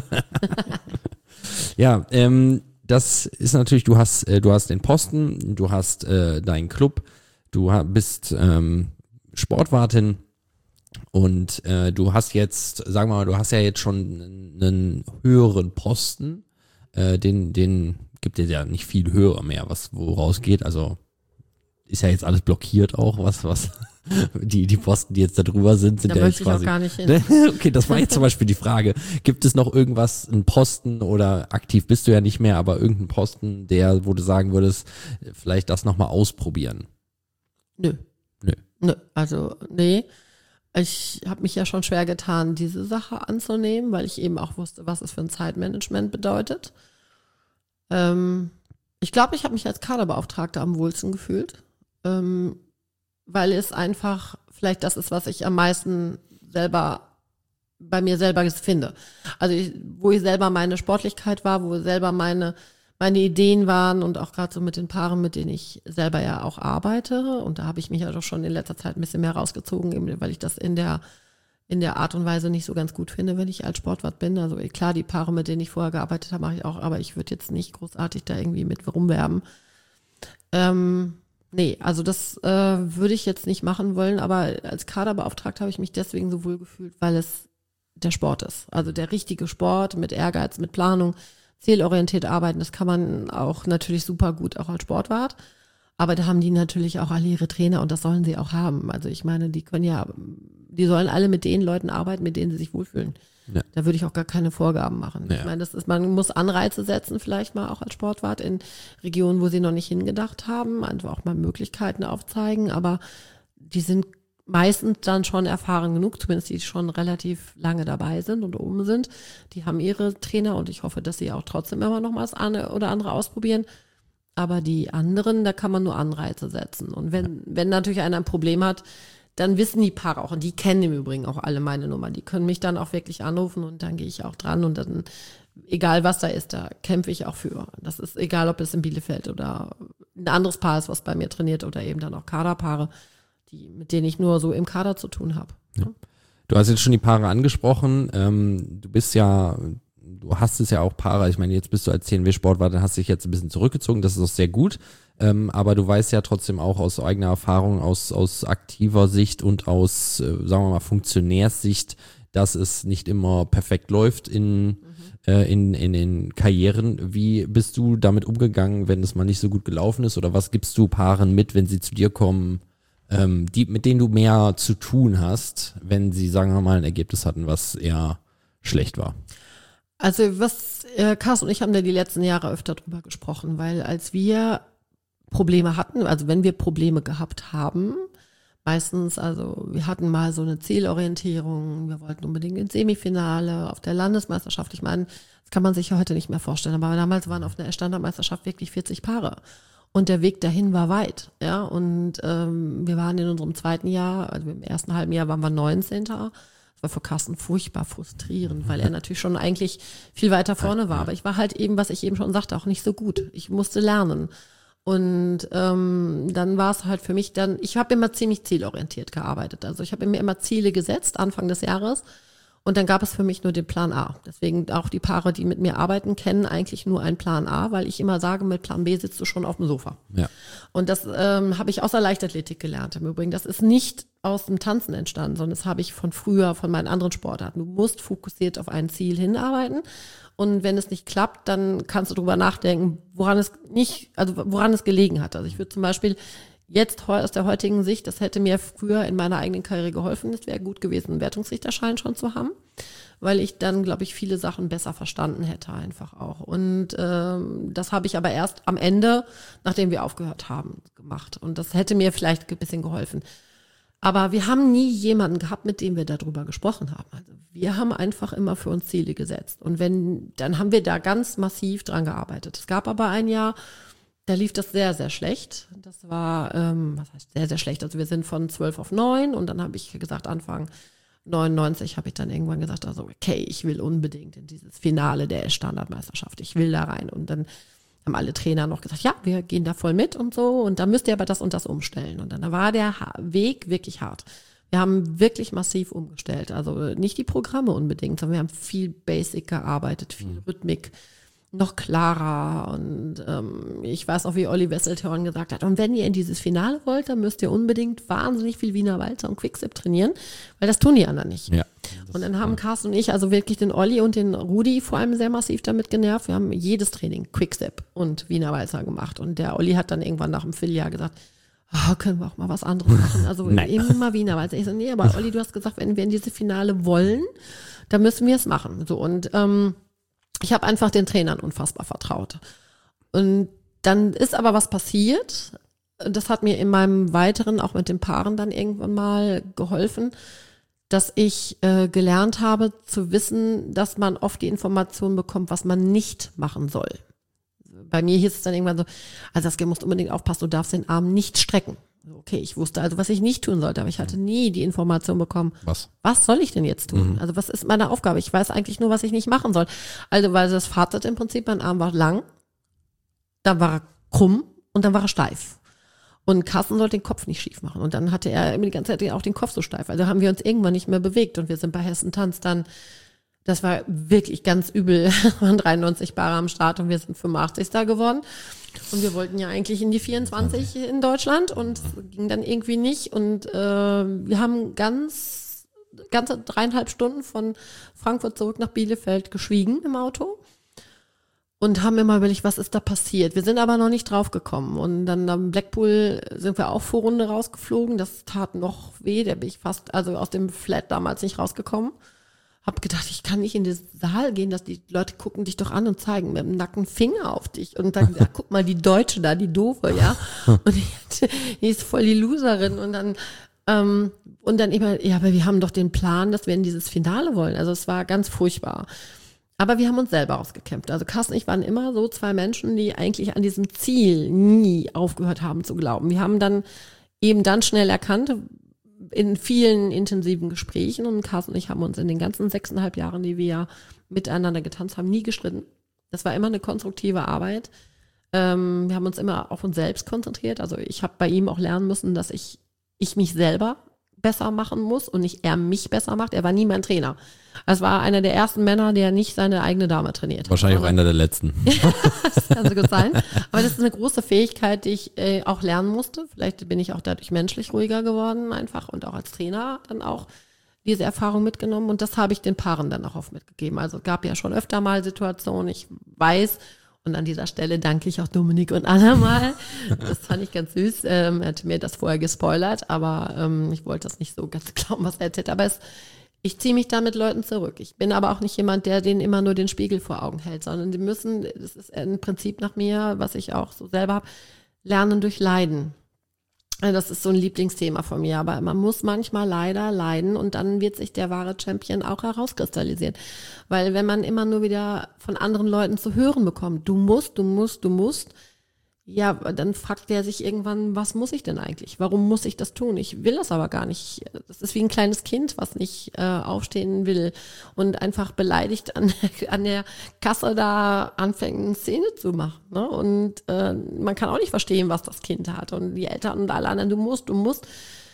S2: Ja, ähm, das ist natürlich, du hast, äh, du hast den Posten, du hast äh, deinen Club, du ha- bist ähm, Sportwartin und äh, du hast jetzt, sagen wir mal, du hast ja jetzt schon einen höheren Posten. Äh, den, den gibt es ja nicht viel höher mehr, was wo rausgeht. Also ist ja jetzt alles blockiert auch, was, was die, die Posten, die jetzt da drüber sind, sind
S1: da
S2: ja jetzt
S1: möchte ich
S2: quasi.
S1: auch gar nicht hin.
S2: Okay, das war jetzt zum Beispiel die Frage. Gibt es noch irgendwas, einen Posten oder aktiv bist du ja nicht mehr, aber irgendeinen Posten, der, wo du sagen würdest, vielleicht das nochmal ausprobieren?
S1: Nö.
S2: Nö.
S1: Nö, also nee. Ich habe mich ja schon schwer getan, diese Sache anzunehmen, weil ich eben auch wusste, was es für ein Zeitmanagement bedeutet. Ähm, ich glaube, ich habe mich als Kaderbeauftragte am wohlsten gefühlt, ähm, weil es einfach vielleicht das ist, was ich am meisten selber bei mir selber finde. Also ich, wo ich selber meine Sportlichkeit war, wo selber meine meine Ideen waren und auch gerade so mit den Paaren, mit denen ich selber ja auch arbeite. Und da habe ich mich ja doch schon in letzter Zeit ein bisschen mehr rausgezogen, eben weil ich das in der in der Art und Weise nicht so ganz gut finde, wenn ich als Sportwart bin. Also klar, die Paare, mit denen ich vorher gearbeitet habe, mache ich auch, aber ich würde jetzt nicht großartig da irgendwie mit rumwerben. Ähm, Nee, also das äh, würde ich jetzt nicht machen wollen, aber als Kaderbeauftragter habe ich mich deswegen so wohl gefühlt, weil es der Sport ist. Also der richtige Sport mit Ehrgeiz, mit Planung, zielorientiert arbeiten, das kann man auch natürlich super gut auch als Sportwart. Aber da haben die natürlich auch alle ihre Trainer und das sollen sie auch haben. Also ich meine, die können ja, die sollen alle mit den Leuten arbeiten, mit denen sie sich wohlfühlen. Ja. Da würde ich auch gar keine Vorgaben machen. Ja. Ich meine, das ist, man muss Anreize setzen, vielleicht mal auch als Sportwart in Regionen, wo sie noch nicht hingedacht haben, einfach auch mal Möglichkeiten aufzeigen, aber die sind meistens dann schon erfahren genug, zumindest die schon relativ lange dabei sind und oben sind. Die haben ihre Trainer und ich hoffe, dass sie auch trotzdem immer noch mal das eine oder andere ausprobieren. Aber die anderen, da kann man nur Anreize setzen. Und wenn, wenn natürlich einer ein Problem hat, dann wissen die Paare auch, und die kennen im Übrigen auch alle meine Nummer, die können mich dann auch wirklich anrufen und dann gehe ich auch dran und dann, egal was da ist, da kämpfe ich auch für. Das ist egal, ob es in Bielefeld oder ein anderes Paar ist, was bei mir trainiert oder eben dann auch Kaderpaare, die, mit denen ich nur so im Kader zu tun habe.
S2: Ja. Du hast jetzt schon die Paare angesprochen, ähm, du bist ja, du hast es ja auch Paare, ich meine, jetzt bist du als C N W-Sportwart, hast dich jetzt ein bisschen zurückgezogen, das ist auch sehr gut. Ähm, aber du weißt ja trotzdem auch aus eigener Erfahrung, aus, aus aktiver Sicht und aus, äh, sagen wir mal, Funktionärssicht, dass es nicht immer perfekt läuft in, mhm. äh, in, in den Karrieren. Wie bist du damit umgegangen, wenn es mal nicht so gut gelaufen ist? Oder was gibst du Paaren mit, wenn sie zu dir kommen, ähm, die, mit denen du mehr zu tun hast, wenn sie, sagen wir mal, ein Ergebnis hatten, was eher schlecht war?
S1: Also was, äh, Carsten und ich haben da die letzten Jahre öfter drüber gesprochen, weil als wir Probleme hatten, also wenn wir Probleme gehabt haben, meistens, also wir hatten mal so eine Zielorientierung, wir wollten unbedingt ins Semifinale auf der Landesmeisterschaft, ich meine, das kann man sich ja heute nicht mehr vorstellen, aber damals waren auf der Standardmeisterschaft wirklich vierzig Paare und der Weg dahin war weit, ja, und ähm, wir waren in unserem zweiten Jahr, also im ersten halben Jahr waren wir neunzehnter Das war für Carsten furchtbar frustrierend, weil er natürlich schon eigentlich viel weiter vorne war, aber ich war halt eben, was ich eben schon sagte, auch nicht so gut, ich musste lernen. Und ähm, dann war es halt für mich dann, ich habe immer ziemlich zielorientiert gearbeitet. Also ich habe mir immer Ziele gesetzt, Anfang des Jahres. Und dann gab es für mich nur den Plan A. Deswegen auch die Paare, die mit mir arbeiten, kennen eigentlich nur einen Plan A, weil ich immer sage, mit Plan B sitzt du schon auf dem Sofa. Ja. Und das ähm, habe ich aus der Leichtathletik gelernt im Übrigen. Das ist nicht aus dem Tanzen entstanden, sondern das habe ich von früher, von meinen anderen Sportarten. Du musst fokussiert auf ein Ziel hinarbeiten. Und wenn es nicht klappt, dann kannst du drüber nachdenken, woran es nicht, also woran es gelegen hat. Also ich würde zum Beispiel jetzt aus der heutigen Sicht, das hätte mir früher in meiner eigenen Karriere geholfen, es wäre gut gewesen, einen Wertungsrichterschein schon zu haben, weil ich dann, glaube ich, viele Sachen besser verstanden hätte einfach auch. Und ähm, das habe ich aber erst am Ende, nachdem wir aufgehört haben, gemacht. Und das hätte mir vielleicht ein bisschen geholfen. Aber wir haben nie jemanden gehabt, mit dem wir darüber gesprochen haben. Also wir haben einfach immer für uns Ziele gesetzt. Und wenn, dann haben wir da ganz massiv dran gearbeitet. Es gab aber ein Jahr, da lief das sehr, sehr schlecht. Das war, ähm, was heißt sehr, sehr schlecht. Also wir sind von zwölf auf neun und dann habe ich gesagt, Anfang neunundneunzig habe ich dann irgendwann gesagt, also okay, ich will unbedingt in dieses Finale der Standardmeisterschaft. Ich will da rein. Und dann haben alle Trainer noch gesagt, ja, wir gehen da voll mit und so und da müsst ihr aber das und das umstellen. Und dann war der Weg wirklich hart. Wir haben wirklich massiv umgestellt. Also nicht die Programme unbedingt, sondern wir haben viel Basic gearbeitet, viel mhm. Rhythmik, noch klarer. Und ähm, ich weiß auch, wie Olli Wesselthorn gesagt hat, und wenn ihr in dieses Finale wollt, dann müsst ihr unbedingt wahnsinnig viel Wiener Walzer und Quickstep trainieren, weil das tun die anderen nicht. Ja. Und dann haben Carsten und ich also wirklich den Olli und den Rudi vor allem sehr massiv damit genervt. Wir haben jedes Training Quickstep und Wiener Walzer gemacht. Und der Olli hat dann irgendwann nach dem Vierteljahr gesagt, oh, können wir auch mal was anderes machen. Also immer Wiener Walzer. Ich so, nee, aber Olli, du hast gesagt, wenn wir in diese Finale wollen, dann müssen wir es machen. So, und ähm, ich habe einfach den Trainern unfassbar vertraut. Und dann ist aber was passiert. Das hat mir in meinem Weiteren, auch mit den Paaren dann irgendwann mal geholfen, dass ich äh, gelernt habe zu wissen, dass man oft die Information bekommt, was man nicht machen soll. Bei mir hieß es dann irgendwann so, also das musst unbedingt aufpassen, du darfst den Arm nicht strecken. Okay, ich wusste also, was ich nicht tun sollte, aber ich hatte nie die Information bekommen, was, was soll ich denn jetzt tun? Mhm. Also was ist meine Aufgabe? Ich weiß eigentlich nur, was ich nicht machen soll. Also weil das Fazit im Prinzip, mein Arm war lang, dann war er krumm und dann war er steif. Und Carsten sollte den Kopf nicht schief machen. Und dann hatte er immer die ganze Zeit auch den Kopf so steif. Also haben wir uns irgendwann nicht mehr bewegt. Und wir sind bei Hessen Tanz dann, das war wirklich ganz übel, waren dreiundneunzig Paare am Start und wir sind fünfundachtzigster geworden. Und wir wollten ja eigentlich in die vierundzwanzig in Deutschland und es ging dann irgendwie nicht. Und äh, wir haben ganz, ganze dreieinhalb Stunden von Frankfurt zurück nach Bielefeld geschwiegen im Auto und haben immer überlegt, was ist da passiert. Wir sind aber noch nicht drauf gekommen. Und dann am Blackpool sind wir auch Vorrunde rausgeflogen. Das tat noch weh, da bin ich fast, also aus dem Flat damals nicht rausgekommen. Hab gedacht, ich kann nicht in den Saal gehen, dass die Leute gucken dich doch an und zeigen mit dem nackten Finger auf dich und dann, ja, guck mal, die Deutsche da, die Doofe, ja. Und die, die ist voll die Loserin und dann, ähm, und dann immer, ja, aber wir haben doch den Plan, dass wir in dieses Finale wollen. Also es war ganz furchtbar. Aber wir haben uns selber ausgekämpft. Also Carsten und ich waren immer so zwei Menschen, die eigentlich an diesem Ziel nie aufgehört haben zu glauben. Wir haben dann eben dann schnell erkannt, in vielen intensiven Gesprächen, und Carsten und ich haben uns in den ganzen sechseinhalb Jahren, die wir miteinander getanzt haben, nie gestritten. Das war immer eine konstruktive Arbeit. Ähm, wir haben uns immer auf uns selbst konzentriert. Also ich habe bei ihm auch lernen müssen, dass ich, ich mich selber besser machen muss und nicht er mich besser macht. Er war nie mein Trainer. Es war einer der ersten Männer, der nicht seine eigene Dame trainiert hat.
S2: Wahrscheinlich
S1: also,
S2: auch einer der letzten.
S1: Das kann so gut sein. Aber das ist eine große Fähigkeit, die ich äh, auch lernen musste. Vielleicht bin ich auch dadurch menschlich ruhiger geworden einfach und auch als Trainer dann auch diese Erfahrung mitgenommen. Und das habe ich den Paaren dann auch oft mitgegeben. Also es gab ja schon öfter mal Situationen, ich weiß, und an dieser Stelle danke ich auch Dominik und Anna mal. Das fand ich ganz süß. Ähm, er hatte mir das vorher gespoilert, aber ähm, ich wollte das nicht so ganz glauben, was er erzählt. Aber es, ich ziehe mich da mit Leuten zurück. Ich bin aber auch nicht jemand, der denen immer nur den Spiegel vor Augen hält, sondern die müssen, das ist ein Prinzip nach mir, was ich auch so selber habe, lernen durch Leiden. Das ist so ein Lieblingsthema von mir, aber man muss manchmal leider leiden und dann wird sich der wahre Champion auch herauskristallisieren. Weil wenn man immer nur wieder von anderen Leuten zu hören bekommt, du musst, du musst, du musst, ja, dann fragt der sich irgendwann, was muss ich denn eigentlich? Warum muss ich das tun? Ich will das aber gar nicht. Das ist wie ein kleines Kind, was nicht äh, aufstehen will und einfach beleidigt an, an der Kasse da anfängt, eine Szene zu machen. Ne? Und äh, man kann auch nicht verstehen, was das Kind hat. Und die Eltern und alle anderen, du musst, du musst.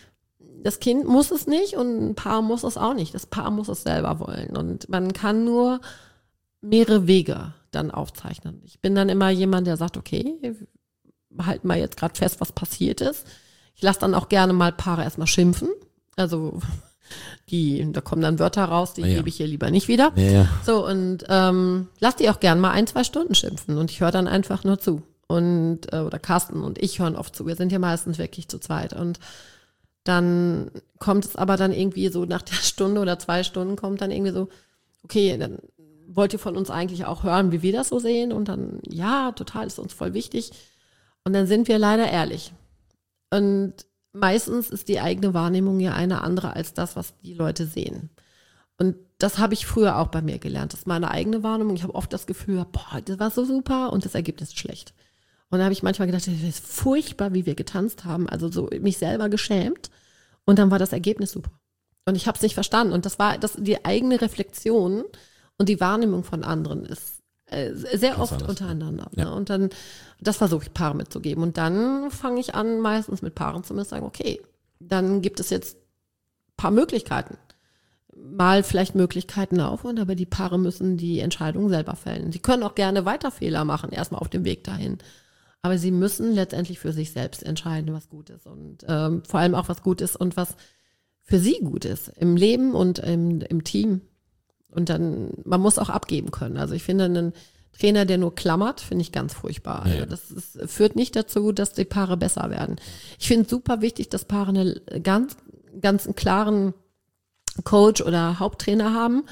S1: Das Kind muss es nicht und ein Paar muss es auch nicht. Das Paar muss es selber wollen. Und man kann nur mehrere Wege dann aufzeichnen. Ich bin dann immer jemand, der sagt, okay, halten mal jetzt gerade fest, was passiert ist. Ich lasse dann auch gerne mal Paare erstmal schimpfen. Also die, da kommen dann Wörter raus, die ja. gebe ich hier lieber nicht wieder.
S2: Ja, ja.
S1: So, und ähm, lass die auch gerne mal ein, zwei Stunden schimpfen und ich höre dann einfach nur zu. Und äh, oder Carsten und ich hören oft zu. Wir sind ja meistens wirklich zu zweit. Und dann kommt es aber dann irgendwie so nach der Stunde oder zwei Stunden kommt dann irgendwie so, okay, dann wollt ihr von uns eigentlich auch hören, wie wir das so sehen? Und dann, ja, total, ist uns voll wichtig. Und dann sind wir leider ehrlich. Und meistens ist die eigene Wahrnehmung ja eine andere als das, was die Leute sehen. Und das habe ich früher auch bei mir gelernt. Das ist meine eigene Wahrnehmung. Ich habe oft das Gefühl, boah, das war so super und das Ergebnis ist schlecht. Und da habe ich manchmal gedacht, das ist furchtbar, wie wir getanzt haben. Also so mich selber geschämt. Und dann war das Ergebnis super. Und ich habe es nicht verstanden. Und das war das die eigene Reflexion und die Wahrnehmung von anderen ist sehr oft
S2: alles.
S1: untereinander.
S2: Ja.
S1: Ne? Und dann, das versuche ich Paaren mitzugeben. Und dann fange ich an, meistens mit Paaren zumindest sagen, okay, dann gibt es jetzt ein paar Möglichkeiten. Mal vielleicht Möglichkeiten aufhören, aber die Paare müssen die Entscheidung selber fällen. Sie können auch gerne weiter Fehler machen, erstmal auf dem Weg dahin. Aber sie müssen letztendlich für sich selbst entscheiden, was gut ist. Und ähm, vor allem auch, was gut ist und was für sie gut ist. Im Leben und im, im Team. Und dann, man muss auch abgeben können. Also ich finde, einen Trainer, der nur klammert, finde ich ganz furchtbar.
S2: Ja.
S1: Also das ist, führt nicht dazu, dass die Paare besser werden. Ich finde es super wichtig, dass Paare einen ganz, ganz einen klaren Coach oder Haupttrainer haben,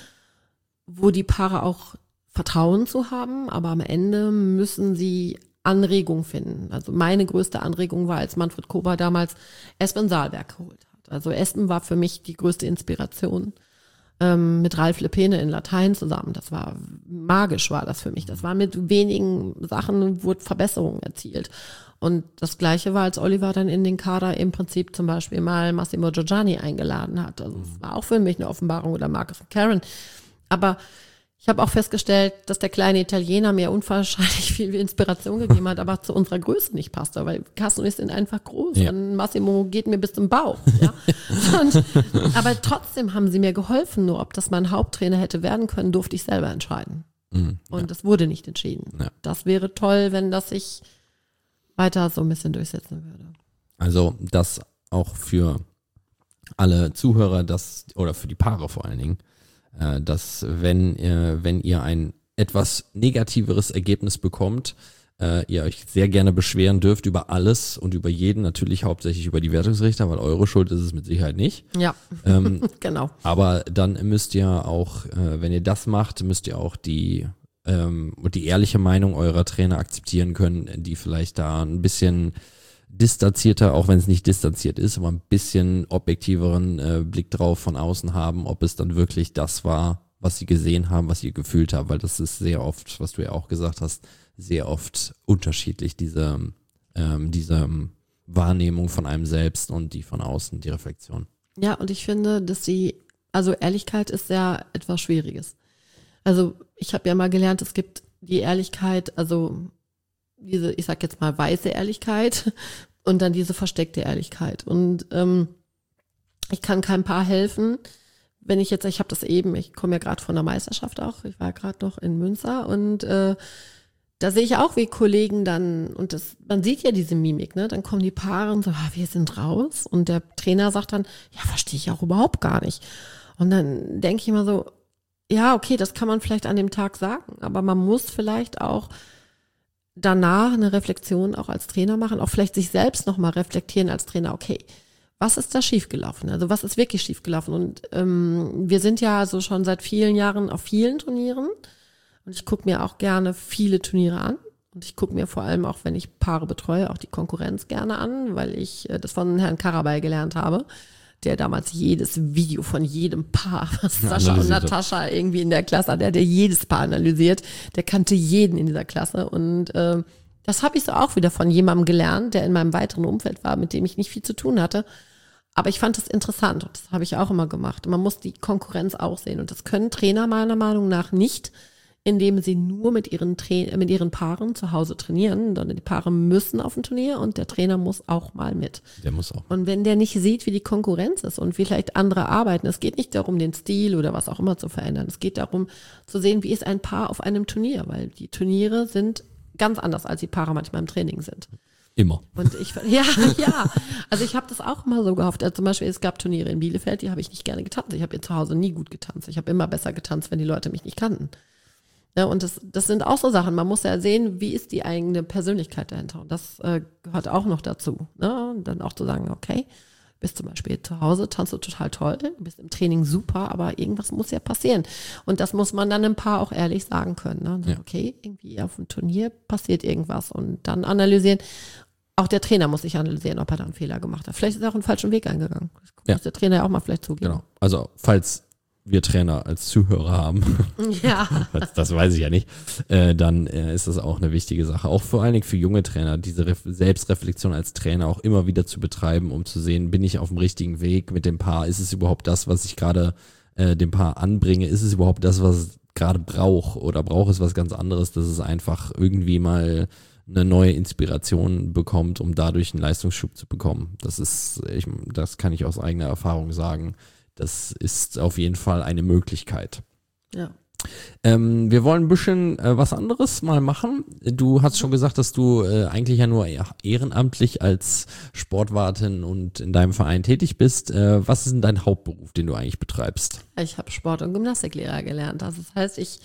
S1: wo die Paare auch Vertrauen zu haben, aber am Ende müssen sie Anregung finden. Also meine größte Anregung war, als Manfred Kober damals Espen Saalberg geholt hat. Also Espen war für mich die größte Inspiration. Ähm, mit Ralf Lepene in Latein zusammen. Das war magisch, war das für mich. Das war mit wenigen Sachen, wurde Verbesserungen erzielt. Und das Gleiche war, als Oliver dann in den Kader im Prinzip zum Beispiel mal Massimo Giorgiani eingeladen hat. Also das war auch für mich eine Offenbarung, oder Marcus Karen. Aber ich habe auch festgestellt, dass der kleine Italiener mir unwahrscheinlich viel Inspiration gegeben hat, aber zu unserer Größe nicht passte, weil Carsten und ich sind einfach groß. Ja. Und Massimo geht mir bis zum Bauch. Ja? Und, aber trotzdem haben sie mir geholfen. Nur ob das mein Haupttrainer hätte werden können, durfte ich selber entscheiden. Mhm, und ja. das wurde nicht entschieden. Ja. Das wäre toll, wenn das sich weiter so ein bisschen durchsetzen würde.
S2: Also das auch für alle Zuhörer, das oder für die Paare vor allen Dingen, äh, dass wenn, äh, wenn ihr ein etwas negativeres Ergebnis bekommt, äh, ihr euch sehr gerne beschweren dürft über alles und über jeden, natürlich hauptsächlich über die Wertungsrichter, weil eure Schuld ist es mit Sicherheit nicht.
S1: Ja,
S2: Ähm,
S1: genau.
S2: aber dann müsst ihr auch, äh, wenn ihr das macht, müsst ihr auch die ähm, die ehrliche Meinung eurer Trainer akzeptieren können, die vielleicht da ein bisschen distanzierter, auch wenn es nicht distanziert ist, aber ein bisschen objektiveren äh, Blick drauf von außen haben, ob es dann wirklich das war, was sie gesehen haben, was sie gefühlt haben, weil das ist sehr oft, was du ja auch gesagt hast, sehr oft unterschiedlich, diese, ähm, diese Wahrnehmung von einem selbst und die von außen, die Reflexion.
S1: Ja, und ich finde, dass sie, also Ehrlichkeit ist ja etwas Schwieriges. Also ich habe ja mal gelernt, es gibt die Ehrlichkeit, also diese, ich sag jetzt mal weiße Ehrlichkeit und dann diese versteckte Ehrlichkeit. Und ähm, ich kann keinem Paar helfen, wenn ich jetzt, ich habe das eben, ich komme ja gerade von der Meisterschaft auch, ich war gerade noch in Münster und äh, da sehe ich auch, wie Kollegen dann, und das, man sieht ja diese Mimik, ne? Dann kommen die Paare und so, ah, wir sind raus. Und der Trainer sagt dann, ja, verstehe ich auch überhaupt gar nicht. Und dann denke ich immer so, ja, okay, das kann man vielleicht an dem Tag sagen, aber man muss vielleicht auch danach eine Reflexion auch als Trainer machen, auch vielleicht sich selbst nochmal reflektieren als Trainer, okay, was ist da schiefgelaufen? Also was ist wirklich schiefgelaufen? Und ähm, wir sind ja so schon seit vielen Jahren auf vielen Turnieren und ich gucke mir auch gerne viele Turniere an und ich gucke mir vor allem auch, wenn ich Paare betreue, auch die Konkurrenz gerne an, weil ich äh, das von Herrn Karabay gelernt habe, der damals jedes Video von jedem Paar, was
S2: Ja,
S1: Sascha und
S2: analysiert hat.
S1: Natascha irgendwie in der Klasse hat, der hat ja jedes Paar analysiert, der kannte jeden in dieser Klasse und äh, das habe ich so auch wieder von jemandem gelernt, der in meinem weiteren Umfeld war, mit dem ich nicht viel zu tun hatte. Aber ich fand das interessant und das habe ich auch immer gemacht. Man muss die Konkurrenz auch sehen und das können Trainer meiner Meinung nach nicht, indem sie nur mit ihren, Tra- mit ihren Paaren zu Hause trainieren, sondern die Paare müssen auf ein Turnier und der Trainer muss auch mal mit.
S2: Der muss auch.
S1: Und wenn der nicht sieht, wie die Konkurrenz ist und wie vielleicht andere arbeiten, es geht nicht darum, den Stil oder was auch immer zu verändern. Es geht darum, zu sehen, wie ist ein Paar auf einem Turnier, weil die Turniere sind ganz anders, als die Paare manchmal im Training sind.
S2: Immer.
S1: Und ich, ja, ja, also ich habe das auch mal so gehofft. Also zum Beispiel, es gab Turniere in Bielefeld, die habe ich nicht gerne getanzt. Ich habe hier zu Hause nie gut getanzt. Ich habe immer besser getanzt, wenn die Leute mich nicht kannten. Ja, und das, das sind auch so Sachen. Man muss ja sehen, wie ist die eigene Persönlichkeit dahinter. Und das äh, gehört auch noch dazu. Ne? Und dann auch zu sagen, okay, bist zum Beispiel zu Hause, tanzt du total toll, bist im Training super, aber irgendwas muss ja passieren. Und das muss man dann ein Paar auch ehrlich sagen können. Ne?
S2: Ja.
S1: Okay, irgendwie auf dem Turnier passiert irgendwas und dann analysieren. Auch der Trainer muss sich analysieren, ob er da einen Fehler gemacht hat. Vielleicht ist er auch einen falschen Weg eingegangen. Das
S2: Ja.
S1: muss der Trainer ja auch mal vielleicht zugeben.
S2: Genau. Also falls wir Trainer als Zuhörer haben,
S1: Ja.
S2: das, das weiß ich ja nicht, äh, dann äh, ist das auch eine wichtige Sache. Auch vor allen Dingen für junge Trainer, diese Ref- Selbstreflexion als Trainer auch immer wieder zu betreiben, um zu sehen, bin ich auf dem richtigen Weg mit dem Paar? Ist es überhaupt das, was ich gerade äh, dem Paar anbringe? Ist es überhaupt das, was es gerade braucht? Oder braucht es was ganz anderes, dass es einfach irgendwie mal eine neue Inspiration bekommt, um dadurch einen Leistungsschub zu bekommen? Das ist, ich, das kann ich aus eigener Erfahrung sagen. Das ist auf jeden Fall eine Möglichkeit.
S1: Ja.
S2: Ähm, wir wollen ein bisschen äh, was anderes mal machen. Du hast schon gesagt, dass du äh, eigentlich ja nur eher ehrenamtlich als Sportwartin und in deinem Verein tätig bist. Äh, was ist denn dein Hauptberuf, den du eigentlich betreibst?
S1: Ich habe Sport- und Gymnastiklehrer gelernt. Also das heißt, ich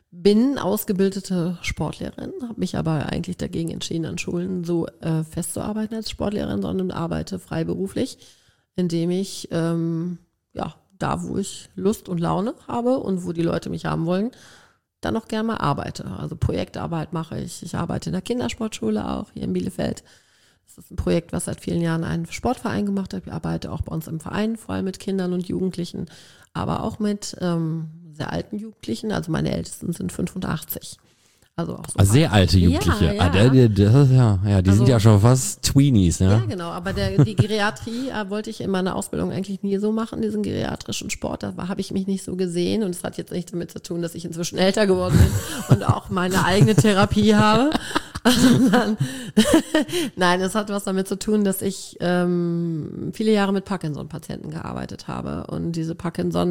S1: bin ausgebildete Sportlehrerin, habe mich aber eigentlich dagegen entschieden, an Schulen so äh, festzuarbeiten als Sportlehrerin, sondern arbeite freiberuflich, indem ich ähm, ja, da, wo ich Lust und Laune habe und wo die Leute mich haben wollen, dann auch gerne mal arbeite. Also Projektarbeit mache ich. Ich arbeite in der Kindersportschule auch hier in Bielefeld. Das ist ein Projekt, was seit vielen Jahren ein Sportverein gemacht hat. Ich arbeite auch bei uns im Verein, vor allem mit Kindern und Jugendlichen, aber auch mit ähm, sehr alten Jugendlichen. Also meine Ältesten sind fünfundachtzig. Also auch so
S2: Ah, sehr alte Jugendliche.
S1: Ja, ja.
S2: Ah, der, der, der, ja, ja, die
S1: Also-
S2: sind ja schon fast Tweenies, ja.
S1: Ja, genau. Aber der, die Geriatrie äh, wollte ich in meiner Ausbildung eigentlich nie so machen, diesen geriatrischen Sport. Da habe ich mich nicht so gesehen. Und es hat jetzt nichts damit zu tun, dass ich inzwischen älter geworden bin und auch meine eigene Therapie habe. Sondern, nein, es hat was damit zu tun, dass ich ähm, viele Jahre mit Parkinson-Patienten gearbeitet habe. Und diese Parkinson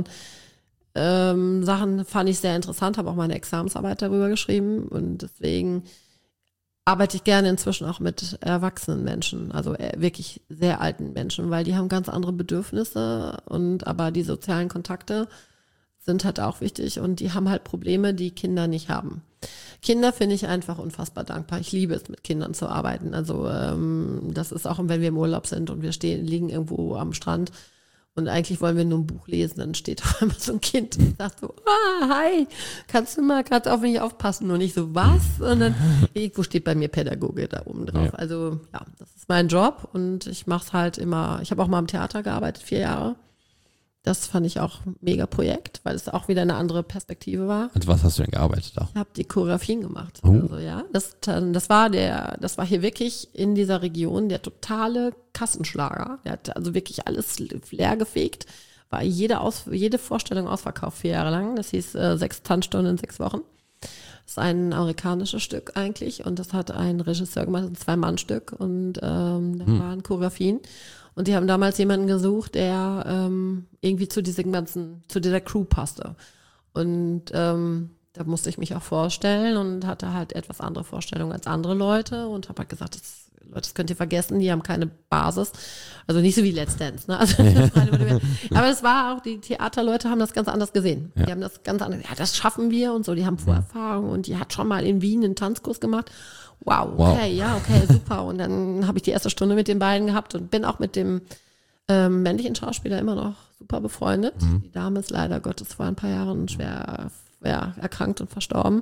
S1: ähm, Sachen fand ich sehr interessant, habe auch meine Examensarbeit darüber geschrieben. Und deswegen arbeite ich gerne inzwischen auch mit erwachsenen Menschen, also wirklich sehr alten Menschen, weil die haben ganz andere Bedürfnisse und aber die sozialen Kontakte sind halt auch wichtig und die haben halt Probleme, die Kinder nicht haben. Kinder finde ich einfach unfassbar dankbar. Ich liebe es, mit Kindern zu arbeiten. Also ähm, das ist auch, wenn wir im Urlaub sind und wir stehen, liegen irgendwo am Strand und eigentlich wollen wir nur ein Buch lesen, dann steht auf einmal so ein Kind und sagt so, ah, hi, kannst du mal gerade auf mich aufpassen? Und ich so, was? Und dann, irgendwo steht bei mir Pädagoge da oben drauf. Ja. Also ja, das ist mein Job und ich mache es halt immer, ich habe auch mal im Theater gearbeitet, vier Jahre. Das fand ich auch ein mega Projekt, weil es auch wieder eine andere Perspektive war.
S2: Als was hast du denn gearbeitet da?
S1: Ich habe die Choreografien gemacht.
S2: Oh.
S1: Also ja, das, das war der, das war hier wirklich in dieser Region der totale Kassenschlager. Der hat also wirklich alles leer gefegt. War jede, Aus, jede Vorstellung ausverkauft, vier Jahre lang. Das hieß äh, sechs Tanzstunden in sechs Wochen. Das ist ein amerikanisches Stück eigentlich und das hat ein Regisseur gemacht, ein Zwei-Mann-Stück und ähm, da hm. waren Choreografien. Und die haben damals jemanden gesucht, der ähm, irgendwie zu diesem ganzen, zu dieser Crew passte. Und ähm, da musste ich mich auch vorstellen und hatte halt etwas andere Vorstellungen als andere Leute und habe halt gesagt, das, Leute, das könnt ihr vergessen, die haben keine Basis. Also nicht so wie Let's Dance, ne? Also, das aber es war auch, die Theaterleute haben das ganz anders gesehen. Ja. Die haben das ganz anders, ja, das schaffen wir und so, die haben Vorerfahrung und die hat schon mal in Wien einen Tanzkurs gemacht. Wow, okay, wow. ja, okay, super. Und dann habe ich die erste Stunde mit den beiden gehabt und bin auch mit dem ähm, männlichen Schauspieler immer noch super befreundet. Mhm. Die Dame ist leider Gottes vor ein paar Jahren schwer ja, erkrankt und verstorben.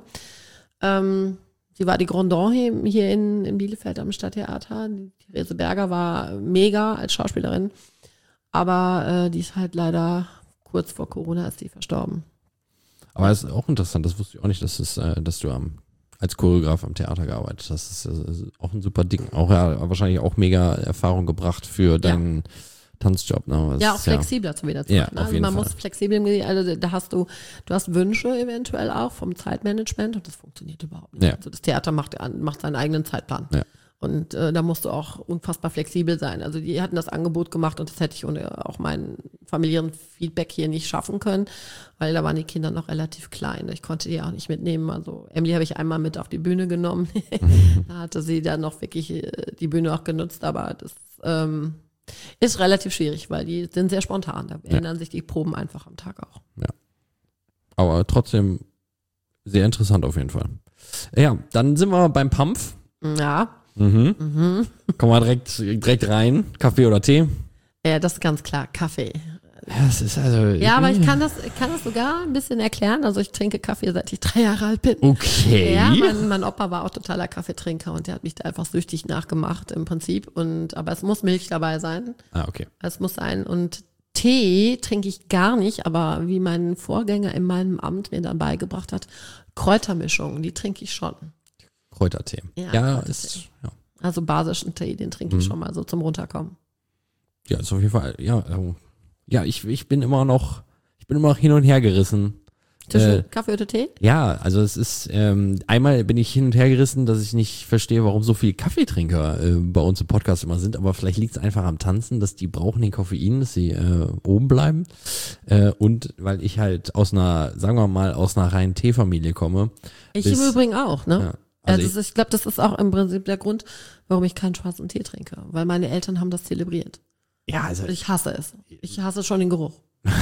S1: Ähm, sie war die Grandon hier, hier in, in Bielefeld am Stadttheater. Die Therese Berger war mega als Schauspielerin, aber äh, die ist halt leider kurz vor Corona ist die verstorben.
S2: Aber es ist auch interessant, das wusste ich auch nicht, dass, es, äh, dass du am als Choreograf am Theater gearbeitet. Das ist, das ist auch ein super Ding. Auch ja, wahrscheinlich auch mega Erfahrung gebracht für deinen ja. Tanzjob. Ne?
S1: Ja, auch flexibler ja, zu wieder zu
S2: ja,
S1: machen.
S2: Auf
S1: also
S2: jeden
S1: man
S2: Fall.
S1: muss flexibel, also da hast du, du hast Wünsche eventuell auch vom Zeitmanagement und das funktioniert überhaupt nicht.
S2: Ja.
S1: Also das Theater macht, macht seinen eigenen Zeitplan.
S2: Ja.
S1: Und äh, da musst du auch unfassbar flexibel sein. Also die hatten das Angebot gemacht und das hätte ich ohne auch meinen familiären Feedback hier nicht schaffen können, weil da waren die Kinder noch relativ klein. Ich konnte die auch nicht mitnehmen. Also Emily habe ich einmal mit auf die Bühne genommen. Da hatte sie dann noch wirklich die Bühne auch genutzt, aber das ähm, ist relativ schwierig, weil die sind sehr spontan. Da ja. ändern sich die Proben einfach am Tag auch.
S2: Ja. Aber trotzdem sehr interessant auf jeden Fall. Ja, dann sind wir beim Pampf.
S1: Ja.
S2: Mhm. Mhm. Kommen wir direkt, direkt rein. Kaffee oder Tee?
S1: Ja, das ist ganz klar. Kaffee.
S2: Ja, das ist also.
S1: Ja, aber ich kann das, ich kann das sogar ein bisschen erklären. Also ich trinke Kaffee, seit ich drei Jahre alt bin.
S2: Okay.
S1: Ja, mein, mein Opa war auch totaler Kaffeetrinker und der hat mich da einfach süchtig nachgemacht im Prinzip. Und aber es muss Milch dabei sein.
S2: Ah, okay.
S1: Es muss sein. Und Tee trinke ich gar nicht, aber wie mein Vorgänger in meinem Amt mir dann beigebracht hat, Kräutermischungen, die trinke ich schon.
S2: Kräutertee.
S1: Ja,
S2: ja
S1: Kräutertee.
S2: ist. Ja.
S1: Also basischen Tee, den trinke ich mhm. schon mal so zum Runterkommen.
S2: Ja, ist auf jeden Fall, ja, also, ja, ich, ich bin immer noch, ich bin immer noch hin und her gerissen.
S1: Zwischen
S2: äh,
S1: Kaffee oder Tee?
S2: Ja, also es ist, ähm, einmal bin ich hin und her gerissen, dass ich nicht verstehe, warum so viele Kaffeetrinker äh, bei uns im Podcast immer sind, aber vielleicht liegt es einfach am Tanzen, dass die brauchen den Koffein, dass sie äh, oben bleiben äh, und weil ich halt aus einer, sagen wir mal, aus einer reinen Teefamilie komme.
S1: Ich
S2: bis,
S1: im Übrigen auch, ne?
S2: Ja.
S1: Also,
S2: Also
S1: ich, ich glaube, das ist auch im Prinzip der Grund, warum ich keinen schwarzen Tee trinke. Weil meine Eltern haben das zelebriert.
S2: Ja, also.
S1: Ich hasse es. Ich hasse schon den Geruch.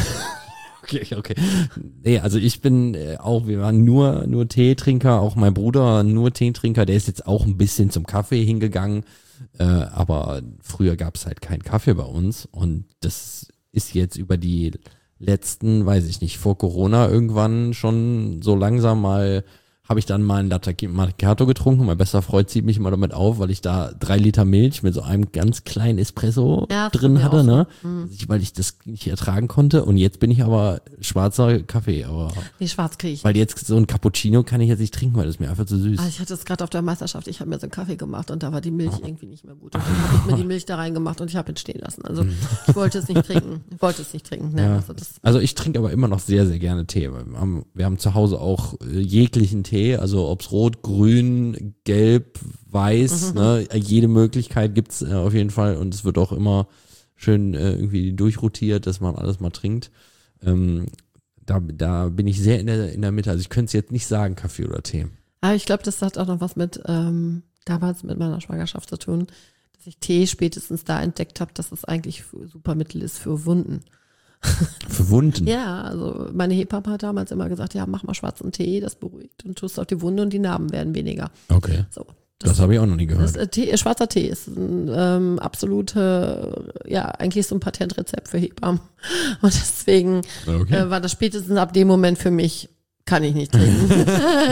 S2: okay, okay. Nee, also ich bin äh, auch, wir waren nur, nur Teetrinker, auch mein Bruder nur Teetrinker, der ist jetzt auch ein bisschen zum Kaffee hingegangen. Äh, aber früher gab es halt keinen Kaffee bei uns. Und das ist jetzt über die letzten, weiß ich nicht, vor Corona irgendwann schon so langsam mal. Habe ich dann mal ein Latte Macchiato getrunken. Mein bester Freund zieht mich immer damit auf, weil ich da drei Liter Milch mit so einem ganz kleinen Espresso
S1: ja,
S2: drin hatte, ne?
S1: So. Mhm.
S2: Weil ich das nicht ertragen konnte. Und jetzt bin ich aber schwarzer Kaffee. Aber
S1: nee, schwarz kriege ich.
S2: Weil jetzt so ein Cappuccino kann ich jetzt nicht trinken, weil das ist mir einfach zu süß.
S1: Also ich hatte es gerade auf der Meisterschaft, ich habe mir so einen Kaffee gemacht und da war die Milch oh. irgendwie nicht mehr gut. Und dann habe ich mir die Milch da reingemacht und ich habe ihn stehen lassen. Also ich wollte es nicht trinken. Ich wollte es nicht trinken. Ne?
S2: Ja.
S1: Also, das
S2: also ich trinke aber immer noch sehr, sehr gerne Tee. Wir haben, wir haben zu Hause auch äh, jeglichen Tee, also ob's rot, grün, gelb, weiß, mhm. ne, jede Möglichkeit gibt's äh, auf jeden Fall und es wird auch immer schön äh, irgendwie durchrotiert, dass man alles mal trinkt. Ähm, da, da bin ich sehr in der, in der Mitte. Also ich könnte es jetzt nicht sagen, Kaffee oder Tee.
S1: Aber ich glaube, das hat auch noch was mit ähm, damals mit meiner Schwangerschaft zu tun, dass ich Tee spätestens da entdeckt habe, dass es eigentlich ein super Mittel ist für Wunden.
S2: Für Wunden?
S1: Ja, also meine Hebamme hat damals immer gesagt, ja, mach mal schwarzen Tee, das beruhigt und tust auf die Wunde und die Narben werden weniger.
S2: Okay.
S1: So,
S2: das das habe ich auch noch nie gehört.
S1: Das, äh, Tee, schwarzer Tee ist ein ähm, absolute, ja, eigentlich so ein Patentrezept für Hebammen. Und deswegen
S2: Okay.
S1: äh, war das spätestens ab dem Moment für mich, kann ich nicht trinken.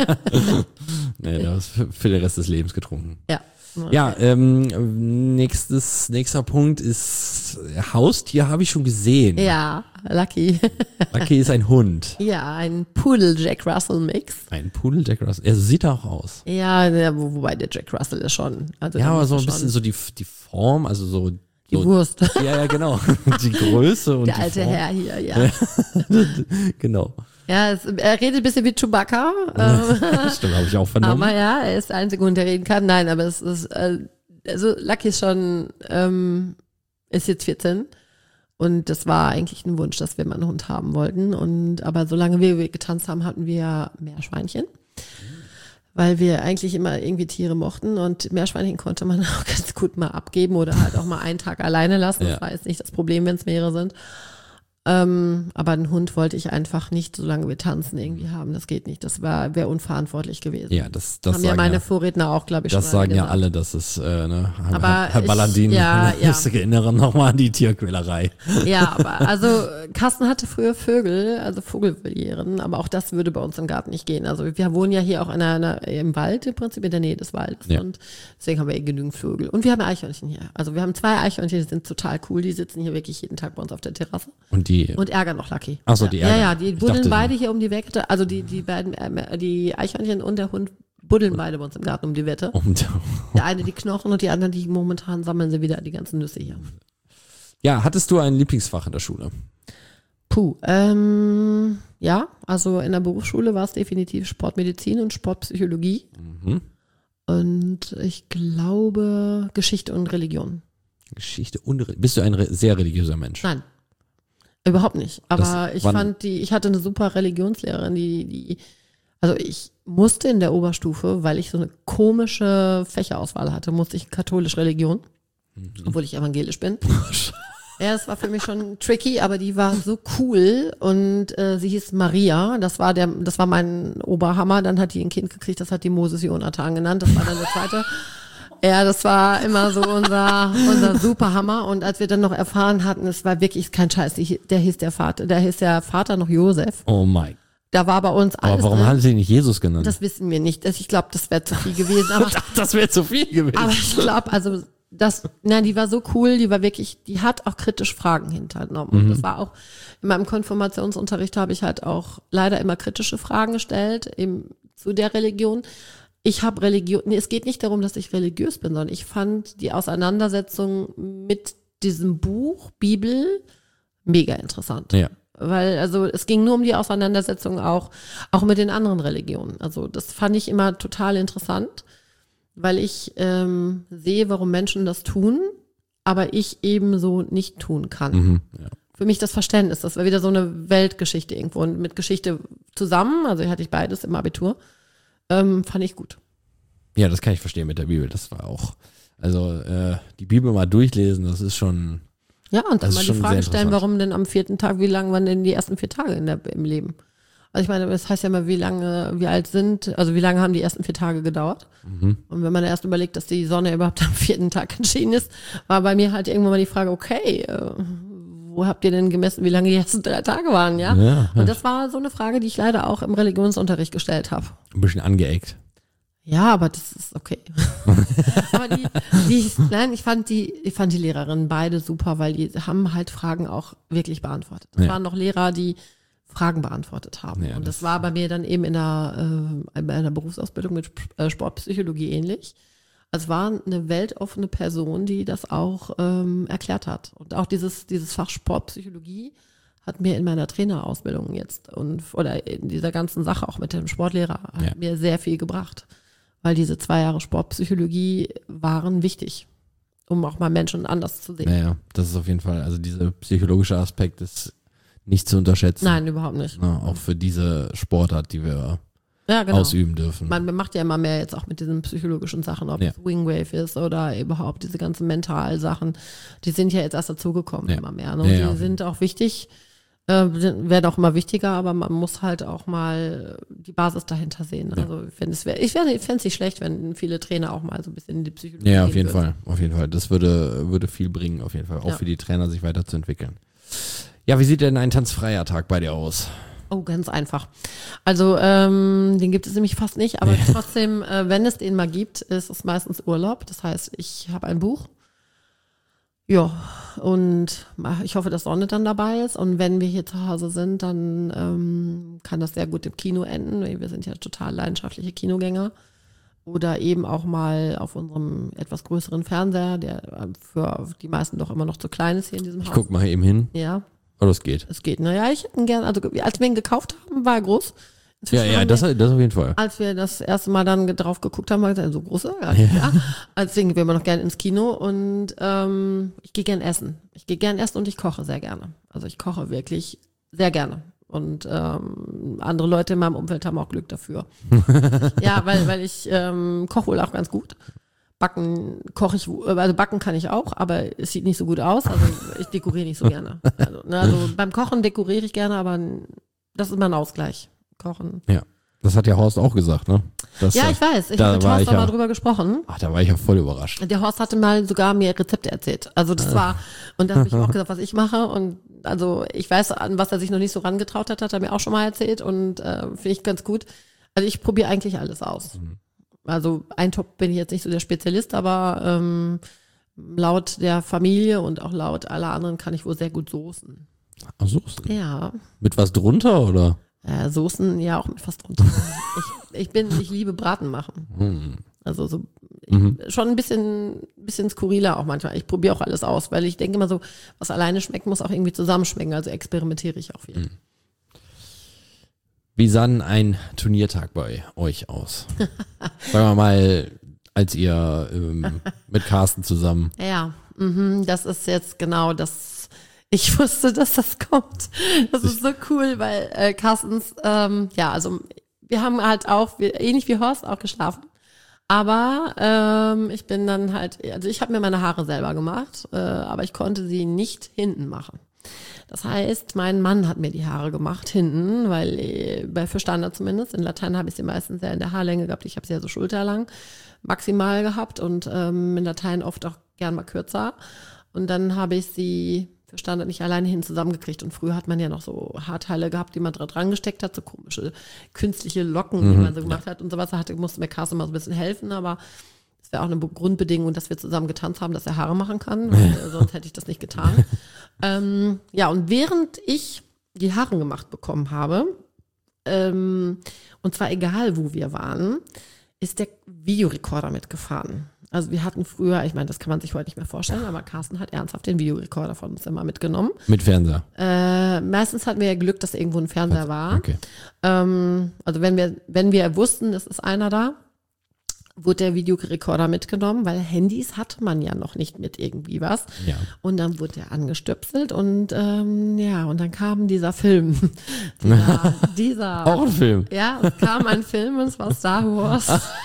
S2: Nee, du hast für, für den Rest des Lebens getrunken.
S1: Ja.
S2: Ja, ähm, nächstes, nächster Punkt ist Haustier habe ich schon gesehen.
S1: Ja, Lucky.
S2: Lucky ist ein Hund.
S1: Ja, ein Pudel Jack Russell Mix.
S2: Ein Pudel Jack Russell. Er sieht auch aus.
S1: Ja, ja, wo- wobei der Jack Russell ist schon. Also
S2: Ja,
S1: da
S2: aber
S1: musst
S2: so
S1: du
S2: ein
S1: schon-
S2: bisschen so die, die Form, also so.
S1: die
S2: so
S1: Wurst.
S2: Ja, ja, genau. Die Größe und
S1: Der
S2: die
S1: alte
S2: Form.
S1: Herr hier, ja.
S2: Genau.
S1: Ja, es, er redet ein bisschen wie Chewbacca. ähm,
S2: Stimmt, habe ich auch vernommen.
S1: aber ja, er ist der einzige Hund, der reden kann. Nein, aber es ist, äh, also Lucky ist schon, ähm, ist jetzt vierzehn. Und das war eigentlich ein Wunsch, dass wir mal einen Hund haben wollten. Und aber solange wir getanzt haben, hatten wir Meerschweinchen. Weil wir eigentlich immer irgendwie Tiere mochten und Meerschweinchen konnte man auch ganz gut mal abgeben oder halt auch mal einen Tag alleine lassen. Das
S2: Ja.
S1: war jetzt nicht das Problem, wenn es mehrere sind. Ähm, aber einen Hund wollte ich einfach nicht, solange wir tanzen, irgendwie haben. Das geht nicht. Das war wäre unverantwortlich gewesen.
S2: Ja, das, das
S1: haben ja
S2: sagen
S1: meine
S2: ja,
S1: Vorredner auch, glaube ich,
S2: das
S1: schon mal
S2: sagen ja
S1: gesagt.
S2: alle, dass es, äh, ne, Herr,
S1: Aber
S2: Herr
S1: ich-
S2: Ballandin,
S1: ja, ja.
S2: ich erinnere nochmal an die Tierquälerei.
S1: Ja, aber also Carsten hatte früher Vögel, also Vogelvolieren, aber auch das würde bei uns im Garten nicht gehen. Also wir wohnen ja hier auch in einer, im Wald im Prinzip, in der Nähe des Waldes
S2: Ja.
S1: und deswegen haben wir eh genügend Vögel. Und wir haben Eichhörnchen hier. Also wir haben zwei Eichhörnchen, die sind total cool, die sitzen hier wirklich jeden Tag bei uns auf der Terrasse
S2: Und die,
S1: und ärgern noch Lucky.
S2: Ach so, die
S1: ja,
S2: ärgern.
S1: Ja, ja, die
S2: Ich
S1: buddeln
S2: dachte-
S1: beide hier um die Wette, also die, die beiden, äh, die Eichhörnchen und der Hund buddeln beide bei uns im Garten um die Wette.
S2: und,
S1: Der eine die Knochen und die anderen, die momentan sammeln sie wieder die ganzen Nüsse hier.
S2: ja, hattest du ein Lieblingsfach in der Schule?
S1: Puh, ähm, ja, also in der Berufsschule war es definitiv Sportmedizin und Sportpsychologie
S2: Mhm.
S1: und ich glaube Geschichte und Religion.
S2: Geschichte und, Re- bist du ein re sehr religiöser Mensch?
S1: Nein, überhaupt nicht. Aber
S2: Das-
S1: ich
S2: wann-
S1: fand die, ich hatte eine super Religionslehrerin, die, die, also ich musste in der Oberstufe, weil ich so eine komische Fächerauswahl hatte, musste ich katholisch Religion,
S2: Mhm.
S1: obwohl ich evangelisch bin. Ja, es war für mich schon tricky, aber die war so cool und äh, sie hieß Maria, das war der, das war mein Oberhammer, dann hat die ein Kind gekriegt, das hat die Moses Jonathan genannt, das war dann der zweite. Ja, das war immer so unser, unser Superhammer und als wir dann noch erfahren hatten, es war wirklich kein Scheiß, die, der hieß der Vater, der hieß der Vater noch Josef,
S2: Oh mein.
S1: da war bei uns alles
S2: Aber warum
S1: drin.
S2: haben sie ihn nicht Jesus genannt?
S1: Das wissen wir nicht, das, ich glaube, das wäre zu viel gewesen, aber
S2: das wäre zu viel gewesen.
S1: aber ich glaube, also das, nein, die war so cool, die war wirklich, die hat auch kritisch Fragen hinternommen. Und das war auch, in meinem Konfirmationsunterricht habe ich halt auch leider immer kritische Fragen gestellt, eben zu der Religion. Ich habe Religion, nee, es geht nicht darum, dass ich religiös bin, sondern ich fand die Auseinandersetzung mit diesem Buch, Bibel, mega interessant.
S2: Ja.
S1: Weil, also es ging nur um die Auseinandersetzung auch, auch mit den anderen Religionen. Also das fand ich immer total interessant, weil ich ähm, sehe, warum Menschen das tun, aber ich eben so nicht tun kann.
S2: Mhm. Ja.
S1: Für mich das Verständnis, das war wieder so eine Weltgeschichte irgendwo und mit Geschichte zusammen, also hatte ich beides im Abitur, ähm, fand ich gut.
S2: Ja, das kann ich verstehen mit der Bibel. Das war auch, also äh, die Bibel mal durchlesen, das ist schon,
S1: Ja, und dann
S2: Das
S1: mal
S2: ist
S1: die
S2: schon
S1: Frage
S2: sehr
S1: stellen,
S2: interessant.
S1: warum denn am vierten Tag, wie lang waren denn die ersten vier Tage in der, im Leben? Also ich meine, das heißt ja immer, wie lange, wie alt sind, also wie lange haben die ersten vier Tage gedauert?
S2: mhm.
S1: Und wenn man erst überlegt, dass die Sonne überhaupt am vierten Tag entschieden ist, war bei mir halt irgendwann mal die Frage, okay, äh, wo habt ihr denn gemessen, wie lange die ersten drei Tage waren, ja?
S2: Ja,
S1: Und das war so eine Frage, die ich leider auch im Religionsunterricht gestellt habe.
S2: ein bisschen angeeckt.
S1: Ja, aber das ist okay. aber die, die, nein, ich fand die, ich fand die Lehrerinnen beide super, weil die haben halt Fragen auch wirklich beantwortet. Es
S2: Ja.
S1: waren noch Lehrer, die Fragen beantwortet haben.
S2: Ja,
S1: und das,
S2: das-
S1: war bei mir dann eben in der, äh, bei einer Berufsausbildung mit äh, Sportpsychologie ähnlich. Es war eine weltoffene Person, die das auch ähm, erklärt hat. Und auch dieses, dieses Fach Sportpsychologie hat mir in meiner Trainerausbildung jetzt und oder in dieser ganzen Sache auch mit dem Sportlehrer hat
S2: Ja.
S1: mir sehr viel gebracht. Weil diese zwei Jahre Sportpsychologie waren wichtig, um auch mal Menschen anders zu sehen.
S2: Naja, das ist auf jeden Fall, also dieser psychologische Aspekt ist nicht zu unterschätzen.
S1: Nein, überhaupt nicht.
S2: Na, auch für diese Sportart, die wir
S1: ja, genau.
S2: ausüben dürfen.
S1: Man macht ja immer mehr jetzt auch mit diesen psychologischen Sachen, ob
S2: Ja.
S1: es Wingwave ist oder überhaupt diese ganzen Mentalsachen. Die sind ja jetzt erst dazugekommen,
S2: Ja.
S1: immer mehr. Ne? Und
S2: Ja,
S1: die
S2: ja.
S1: sind auch wichtig, äh, sind- werden auch immer wichtiger, aber man muss halt auch mal die Basis dahinter sehen.
S2: Ja.
S1: Also ich fände es wär, ich fände es nicht schlecht, wenn viele Trainer auch mal so ein bisschen in die Psychologie
S2: Ja, auf
S1: gehen
S2: jeden
S1: würden.
S2: Fall. Auf jeden Fall. Das würde, würde viel bringen, auf jeden Fall. Auch
S1: Ja.
S2: für die Trainer, sich weiterzuentwickeln. Ja, wie sieht denn ein tanzfreier Tag bei dir aus?
S1: Oh, ganz einfach. Also ähm, den gibt es nämlich fast nicht, aber trotzdem, äh, wenn es den mal gibt, ist es meistens Urlaub. Das heißt, ich habe ein Buch. Ja, und ich hoffe, dass Sonne dann dabei ist. Und wenn wir hier zu Hause sind, dann ähm, kann das sehr gut im Kino enden. Wir sind ja total leidenschaftliche Kinogänger. Oder eben auch mal auf unserem etwas größeren Fernseher, der äh, für die meisten doch immer noch zu klein ist hier in diesem
S2: Ich
S1: Haus.
S2: guck mal eben hin.
S1: Ja,
S2: Oh, das geht.
S1: es geht. Naja, ich hätte ihn gerne, also als wir ihn gekauft haben, war er groß.
S2: Ja,
S1: Inzwischen
S2: ja,
S1: haben
S2: das,
S1: wir,
S2: das auf jeden Fall.
S1: als wir das erste Mal dann drauf geguckt haben, war gesagt, so große, ja, ja. Deswegen gehen wir immer noch gerne ins Kino und ähm, ich gehe gern essen. Ich gehe gern essen und ich koche sehr gerne. Also ich koche wirklich sehr gerne. Und ähm, andere Leute in meinem Umfeld haben auch Glück dafür. Ja, weil, weil ich ähm, koche wohl auch ganz gut. Backen koche ich, also backen kann ich auch, aber es sieht nicht so gut aus. Also ich dekoriere nicht so gerne. Also, ne, also beim Kochen dekoriere ich gerne, aber das ist mein Ausgleich. Kochen.
S2: Ja. Das hat ja Horst auch gesagt, ne? Das,
S1: Ja,
S2: äh,
S1: ich weiß. Ich
S2: da
S1: habe mit
S2: war
S1: Horst
S2: ich
S1: auch mal
S2: ja-
S1: drüber gesprochen.
S2: Ach, da war ich ja voll überrascht.
S1: Der Horst hatte mal sogar mir Rezepte erzählt. Also das war, und da habe ich auch gesagt, was ich mache. Und also ich weiß, an was er sich noch nicht so rangetraut hat, hat er mir auch schon mal erzählt. Und äh, finde ich ganz gut. Also ich probiere eigentlich alles aus. Also Eintopf bin ich jetzt nicht so der Spezialist, aber ähm, laut der Familie und auch laut aller anderen kann ich wohl sehr gut soßen.
S2: Ach, Soßen.
S1: Ja,
S2: Mit was drunter, oder?
S1: äh, Soßen ja auch mit was drunter. ich, ich bin, ich liebe Braten machen.
S2: Hm.
S1: Also so
S2: Mhm.
S1: schon ein bisschen, bisschen skurriler auch manchmal. Ich probiere auch alles aus, weil ich denke immer so, was alleine schmeckt, muss auch irgendwie zusammenschmecken. Also experimentiere ich auch viel.
S2: Wie sah denn ein Turniertag bei euch aus? Sagen wir mal, als ihr ähm, mit Carsten zusammen.
S1: Ja, mhm, das ist jetzt genau das. Ich wusste, dass das kommt. Das ist so cool, weil äh, Carstens, ähm, ja, also wir haben halt auch, wir, ähnlich wie Horst, auch geschlafen. Aber ähm, ich bin dann halt, also ich habe mir meine Haare selber gemacht, äh, aber ich konnte sie nicht hinten machen. Das heißt, mein Mann hat mir die Haare gemacht hinten, weil äh, bei für Standard zumindest, in Latein habe ich sie meistens ja in der Haarlänge gehabt, ich habe sie ja so schulterlang maximal gehabt und ähm, in Latein oft auch gern mal kürzer. Und dann habe ich sie für Standard nicht alleine hin zusammengekriegt. Und früher hat man ja noch so Haarteile gehabt, die man da dran gesteckt hat, so komische künstliche Locken, die man so gemacht hat und sowas. Da hatte, musste mir Carsten mal so ein bisschen helfen, aber das wäre auch eine Grundbedingung, dass wir zusammen getanzt haben, dass er Haare machen kann, weil äh, sonst hätte ich das nicht getan. ähm, ja, und während ich die Haare gemacht bekommen habe, ähm, und zwar egal, wo wir waren, ist der Videorekorder mitgefahren. Also wir hatten früher, ich meine, das kann man sich heute nicht mehr vorstellen, aber Carsten hat ernsthaft den Videorekorder von uns immer mitgenommen.
S2: Mit Fernseher.
S1: Äh, meistens hatten wir ja Glück, dass irgendwo ein Fernseher war.
S2: Okay.
S1: Ähm, also wenn wir, wenn wir wussten, es ist einer da, wurde der Videorekorder mitgenommen, weil Handys hatte man ja noch nicht mit irgendwie was.
S2: Ja.
S1: Und dann wurde er angestöpselt und ähm, ja, und dann kam dieser Film. dieser, dieser
S2: Auch ein Film.
S1: ja, es kam ein Film und es war Star Wars.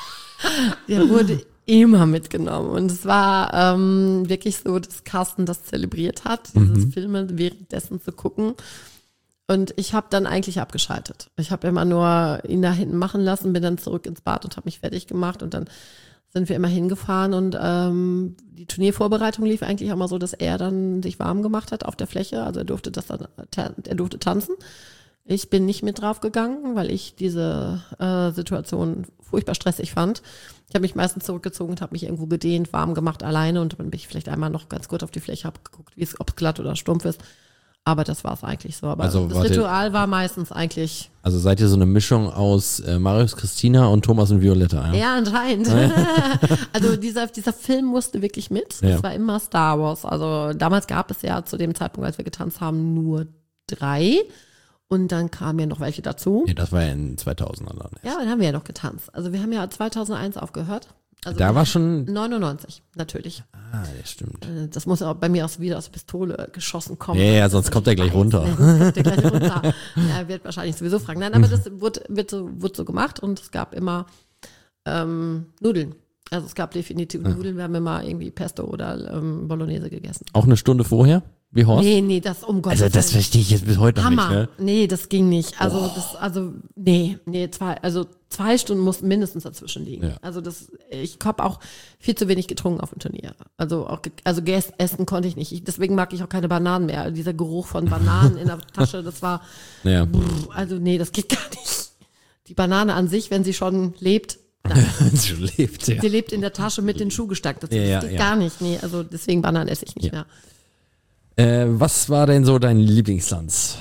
S1: Der wurde immer mitgenommen. Und es war ähm, wirklich so, dass Carsten das zelebriert hat, dieses Filme währenddessen zu gucken. Und ich habe dann eigentlich abgeschaltet. Ich habe immer nur ihn da hinten machen lassen, bin dann zurück ins Bad und habe mich fertig gemacht. Und dann sind wir immer hingefahren und ähm, die Turniervorbereitung lief eigentlich auch mal so, dass er dann sich warm gemacht hat auf der Fläche. Also er durfte das dann, er durfte tanzen. Ich bin nicht mit drauf gegangen, weil ich diese äh, Situation furchtbar stressig fand. Ich habe mich meistens zurückgezogen und habe mich irgendwo gedehnt, warm gemacht, alleine und dann bin ich vielleicht einmal noch ganz kurz auf die Fläche, habe geguckt, wie es, ob es glatt oder stumpf ist. Aber das war es eigentlich so. Aber
S2: Also,
S1: das
S2: warte.
S1: Ritual war meistens eigentlich,
S2: Also seid ihr so eine Mischung aus äh, Marius Christina und Thomas und Violetta, ja?
S1: ja, anscheinend. Also dieser, dieser Film musste wirklich mit.
S2: Ja.
S1: Das war immer Star Wars. Also damals gab es ja zu dem Zeitpunkt, als wir getanzt haben, nur drei. Und dann kamen ja noch welche dazu.
S2: Ja, das war ja in zweitausender dann.
S1: Ja, dann haben wir ja noch getanzt. Also wir haben ja zweitausendeins aufgehört. Also
S2: da war schon...
S1: neunundneunzig, natürlich.
S2: Ah, das stimmt.
S1: Das muss auch bei mir aus, wieder aus der Pistole geschossen kommen.
S2: Ja, ja, sonst kommt er gleich runter.
S1: Nee, sonst kommt er gleich runter. Ja, er wird wahrscheinlich sowieso fragen. Nein, aber das wird, wird, so, wird so gemacht und es gab immer ähm, Nudeln. Also es gab definitiv
S2: ja.
S1: Nudeln. Wir haben immer irgendwie Pesto oder ähm, Bolognese gegessen.
S2: Auch eine Stunde vorher, wie Horst?
S1: Nee, nee, das um Gottes
S2: Also das verstehe ich jetzt bis heute noch
S1: Hammer.
S2: nicht. Ne?
S1: Nee, das ging nicht. Also oh. das, also nee, nee, zwei, also zwei Stunden mussten mindestens dazwischen liegen. Ja. Also das, ich habe auch viel zu wenig getrunken auf dem Turnier. Also auch, also essen konnte ich nicht. Ich, deswegen mag ich auch keine Bananen mehr. Dieser Geruch von Bananen in der Tasche, das war,
S2: ja.
S1: pff, also nee, das geht gar nicht. Die Banane an sich, wenn sie schon lebt,
S2: sie lebt, ja.
S1: Sie lebt in der Tasche mit den Schuh gesteckt. Das,
S2: ja,
S1: das
S2: ja,
S1: geht
S2: ja.
S1: gar nicht. Nee, also deswegen Bananen esse ich nicht
S2: ja.
S1: mehr.
S2: Äh, was war denn so dein Lieblingstanz?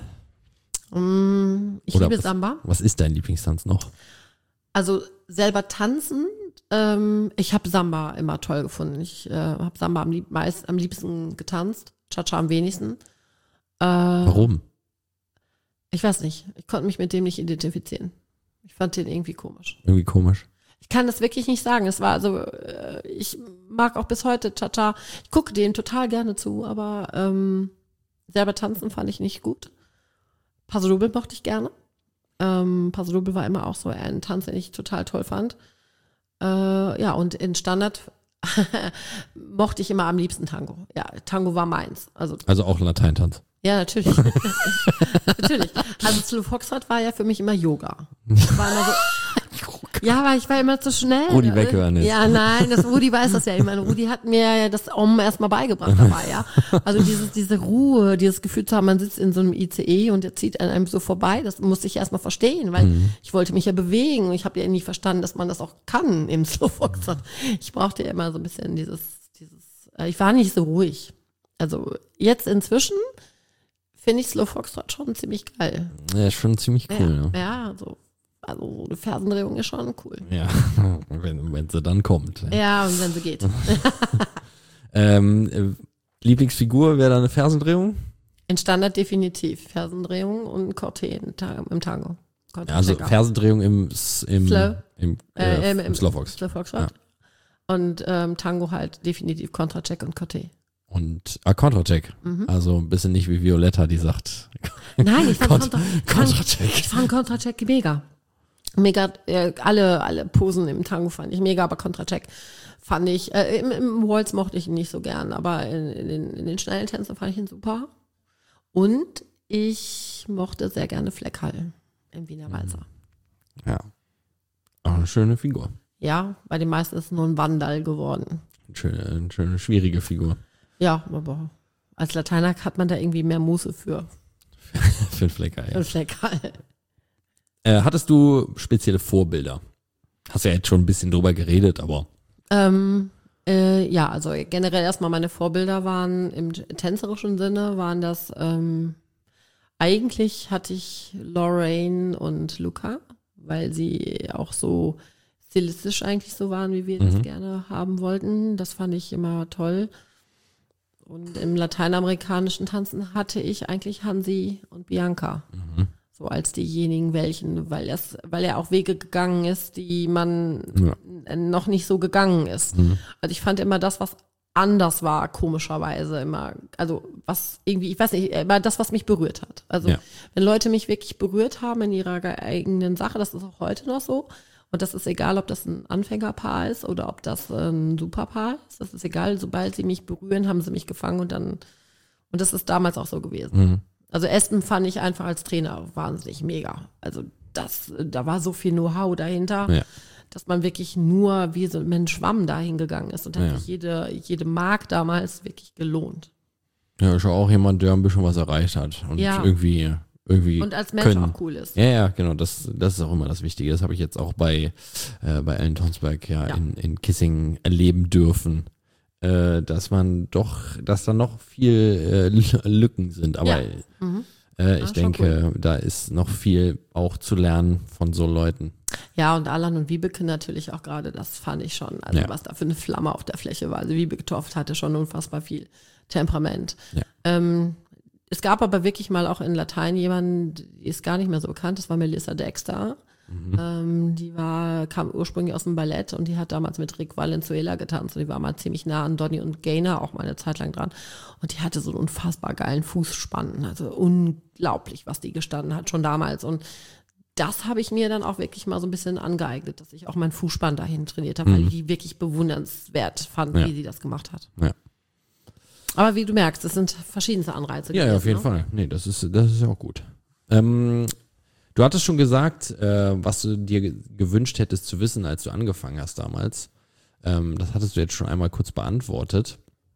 S1: Mm, ich
S2: Oder
S1: liebe
S2: was,
S1: Samba.
S2: Was ist dein Lieblingstanz noch?
S1: Also selber tanzen, ähm, ich habe Samba immer toll gefunden. Ich äh, habe Samba am, lieb, meist, am liebsten getanzt, Cha-Cha am wenigsten. Äh,
S2: Warum?
S1: Ich weiß nicht. Ich konnte mich mit dem nicht identifizieren. Ich fand den irgendwie komisch.
S2: Irgendwie komisch.
S1: Ich kann das wirklich nicht sagen. Es war also, äh, ich mag auch bis heute Cha-Cha. Ich gucke dem total gerne zu, aber ähm, selber tanzen fand ich nicht gut. Paso Doble mochte ich gerne. Ähm, Paso Doble war immer auch so ein Tanz, den ich total toll fand. Äh, ja, und in Standard mochte ich immer am liebsten Tango. Ja, Tango war meins. Also,
S2: also auch Lateintanz.
S1: Ja, natürlich. Natürlich. Also Slow Foxtrot war ja für mich immer Yoga. War immer so, ja, aber ich war immer zu schnell.
S2: Rudi weghören jetzt.
S1: Ja, nein, das Rudi weiß das ja. Ich meine, Rudi hat mir ja das Om erstmal beigebracht dabei, ja. Also dieses, diese Ruhe, dieses Gefühl zu haben, man sitzt in so einem I C E und der zieht an einem so vorbei, das musste ich erstmal verstehen, weil mhm. ich wollte mich ja bewegen. Ich habe ja nie verstanden, dass man das auch kann im Slow Foxtrot. Ich brauchte ja immer so ein bisschen dieses, dieses, ich war nicht so ruhig. Also jetzt inzwischen finde ich Slow Foxtrot schon ziemlich geil.
S2: Ja, ist schon ziemlich cool.
S1: Ja, ja, ja so. Also eine Fersendrehung ist schon cool.
S2: Ja, wenn, wenn sie dann kommt.
S1: Ja, und wenn sie geht.
S2: ähm, Lieblingsfigur wäre da eine Fersendrehung?
S1: In Standard definitiv. Fersendrehung und Corté im Tango.
S2: Ja, also Fersendrehung im, im,
S1: Slow.
S2: im, äh,
S1: äh, im,
S2: im Slowfox.
S1: Slowfox ja. Und ähm, Tango halt definitiv Kontracheck und Corté.
S2: Und ah, Kontracheck. Mhm. Also ein bisschen nicht wie Violetta, die sagt.
S1: Nein, ich fand
S2: Kontra Kontracheck.
S1: Ich fand Kontracheck mega. Mega, äh, alle, alle Posen im Tango fand ich mega, aber Kontracheck fand ich, äh, im, im Waltz mochte ich ihn nicht so gern, aber in, in, den, in den schnellen Tänzen fand ich ihn super. Und ich mochte sehr gerne Fleckhall im Wiener Walzer.
S2: Ja. Auch eine schöne Figur.
S1: Ja, bei den meisten ist es nur ein Wandal geworden.
S2: Eine schöne, eine schöne, schwierige Figur.
S1: Ja, aber als Lateiner hat man da irgendwie mehr Muße für.
S2: Für den Fleckhall, ja.
S1: Für den Fleckhall.
S2: Äh, hattest du spezielle Vorbilder? Hast ja jetzt schon ein bisschen drüber geredet, aber.
S1: Ähm, äh, ja, also generell erstmal meine Vorbilder waren im tänzerischen Sinne, waren das, ähm, eigentlich hatte ich Lorraine und Luca, weil sie auch so stilistisch eigentlich so waren, wie wir mhm. das gerne haben wollten. Das fand ich immer toll. Und im lateinamerikanischen Tanzen hatte ich eigentlich Hansi und Bianca. Mhm. So als diejenigen welchen, weil er, weil er auch Wege gegangen ist, die man ja. noch nicht so gegangen ist. Mhm. Also ich fand immer das, was anders war, komischerweise immer, also was irgendwie, ich weiß nicht, immer das, was mich berührt hat. Also ja. wenn Leute mich wirklich berührt haben in ihrer eigenen Sache, das ist auch heute noch so. Und das ist egal, ob das ein Anfängerpaar ist oder ob das ein Superpaar ist. Das ist egal, sobald sie mich berühren, haben sie mich gefangen und dann, und das ist damals auch so gewesen. Mhm. Also Espen fand ich einfach als Trainer wahnsinnig mega. Also das, da war so viel Know-how dahinter, ja. dass man wirklich nur wie so ein Schwamm dahin gegangen ist und hat ja. sich jede, jede Mark damals wirklich gelohnt.
S2: Ja, ist auch jemand, der ein bisschen was erreicht hat und ja. irgendwie irgendwie
S1: und als Mensch
S2: können.
S1: auch cool ist.
S2: Ja, ja, genau, das, das ist auch immer das Wichtige. Das habe ich jetzt auch bei, äh, bei Ellen Tonsberg ja, ja. In, in Kissing erleben dürfen, äh, dass man doch, dass da noch viel äh, Lücken sind. Aber
S1: ja. mhm.
S2: äh, ich Ach, denke, cool. da ist noch viel auch zu lernen von so Leuten.
S1: Ja, und Alan und Wiebeke natürlich auch gerade, das fand ich schon, also
S2: ja.
S1: was da für eine Flamme auf der Fläche war. Also Wiebeke Toft hatte schon unfassbar viel Temperament.
S2: Ja.
S1: Ähm, Es gab aber wirklich mal auch in Latein jemanden, die ist gar nicht mehr so bekannt, das war Melissa Dexter. Mhm. Ähm, die war, kam ursprünglich aus dem Ballett und die hat damals mit Rick Valenzuela getanzt und die war mal ziemlich nah an Donny und Gaynor auch mal eine Zeit lang dran. Und die hatte so einen unfassbar geilen Fußspann. Also unglaublich, was die gestanden hat, schon damals. Und das habe ich mir dann auch wirklich mal so ein bisschen angeeignet, dass ich auch meinen Fußspann dahin trainiert habe, mhm. weil ich die wirklich bewundernswert fand,
S2: ja.
S1: wie sie das gemacht hat.
S2: Ja.
S1: Aber wie du merkst, es sind verschiedenste Anreize.
S2: Ja,
S1: gewesen,
S2: ja, auf jeden
S1: ne?
S2: Fall. Nee, das ist, das ist ja auch gut. Ähm, du hattest schon gesagt, äh, was du dir ge- gewünscht hättest zu wissen, als du angefangen hast damals. Ähm, das hattest du jetzt schon einmal kurz beantwortet.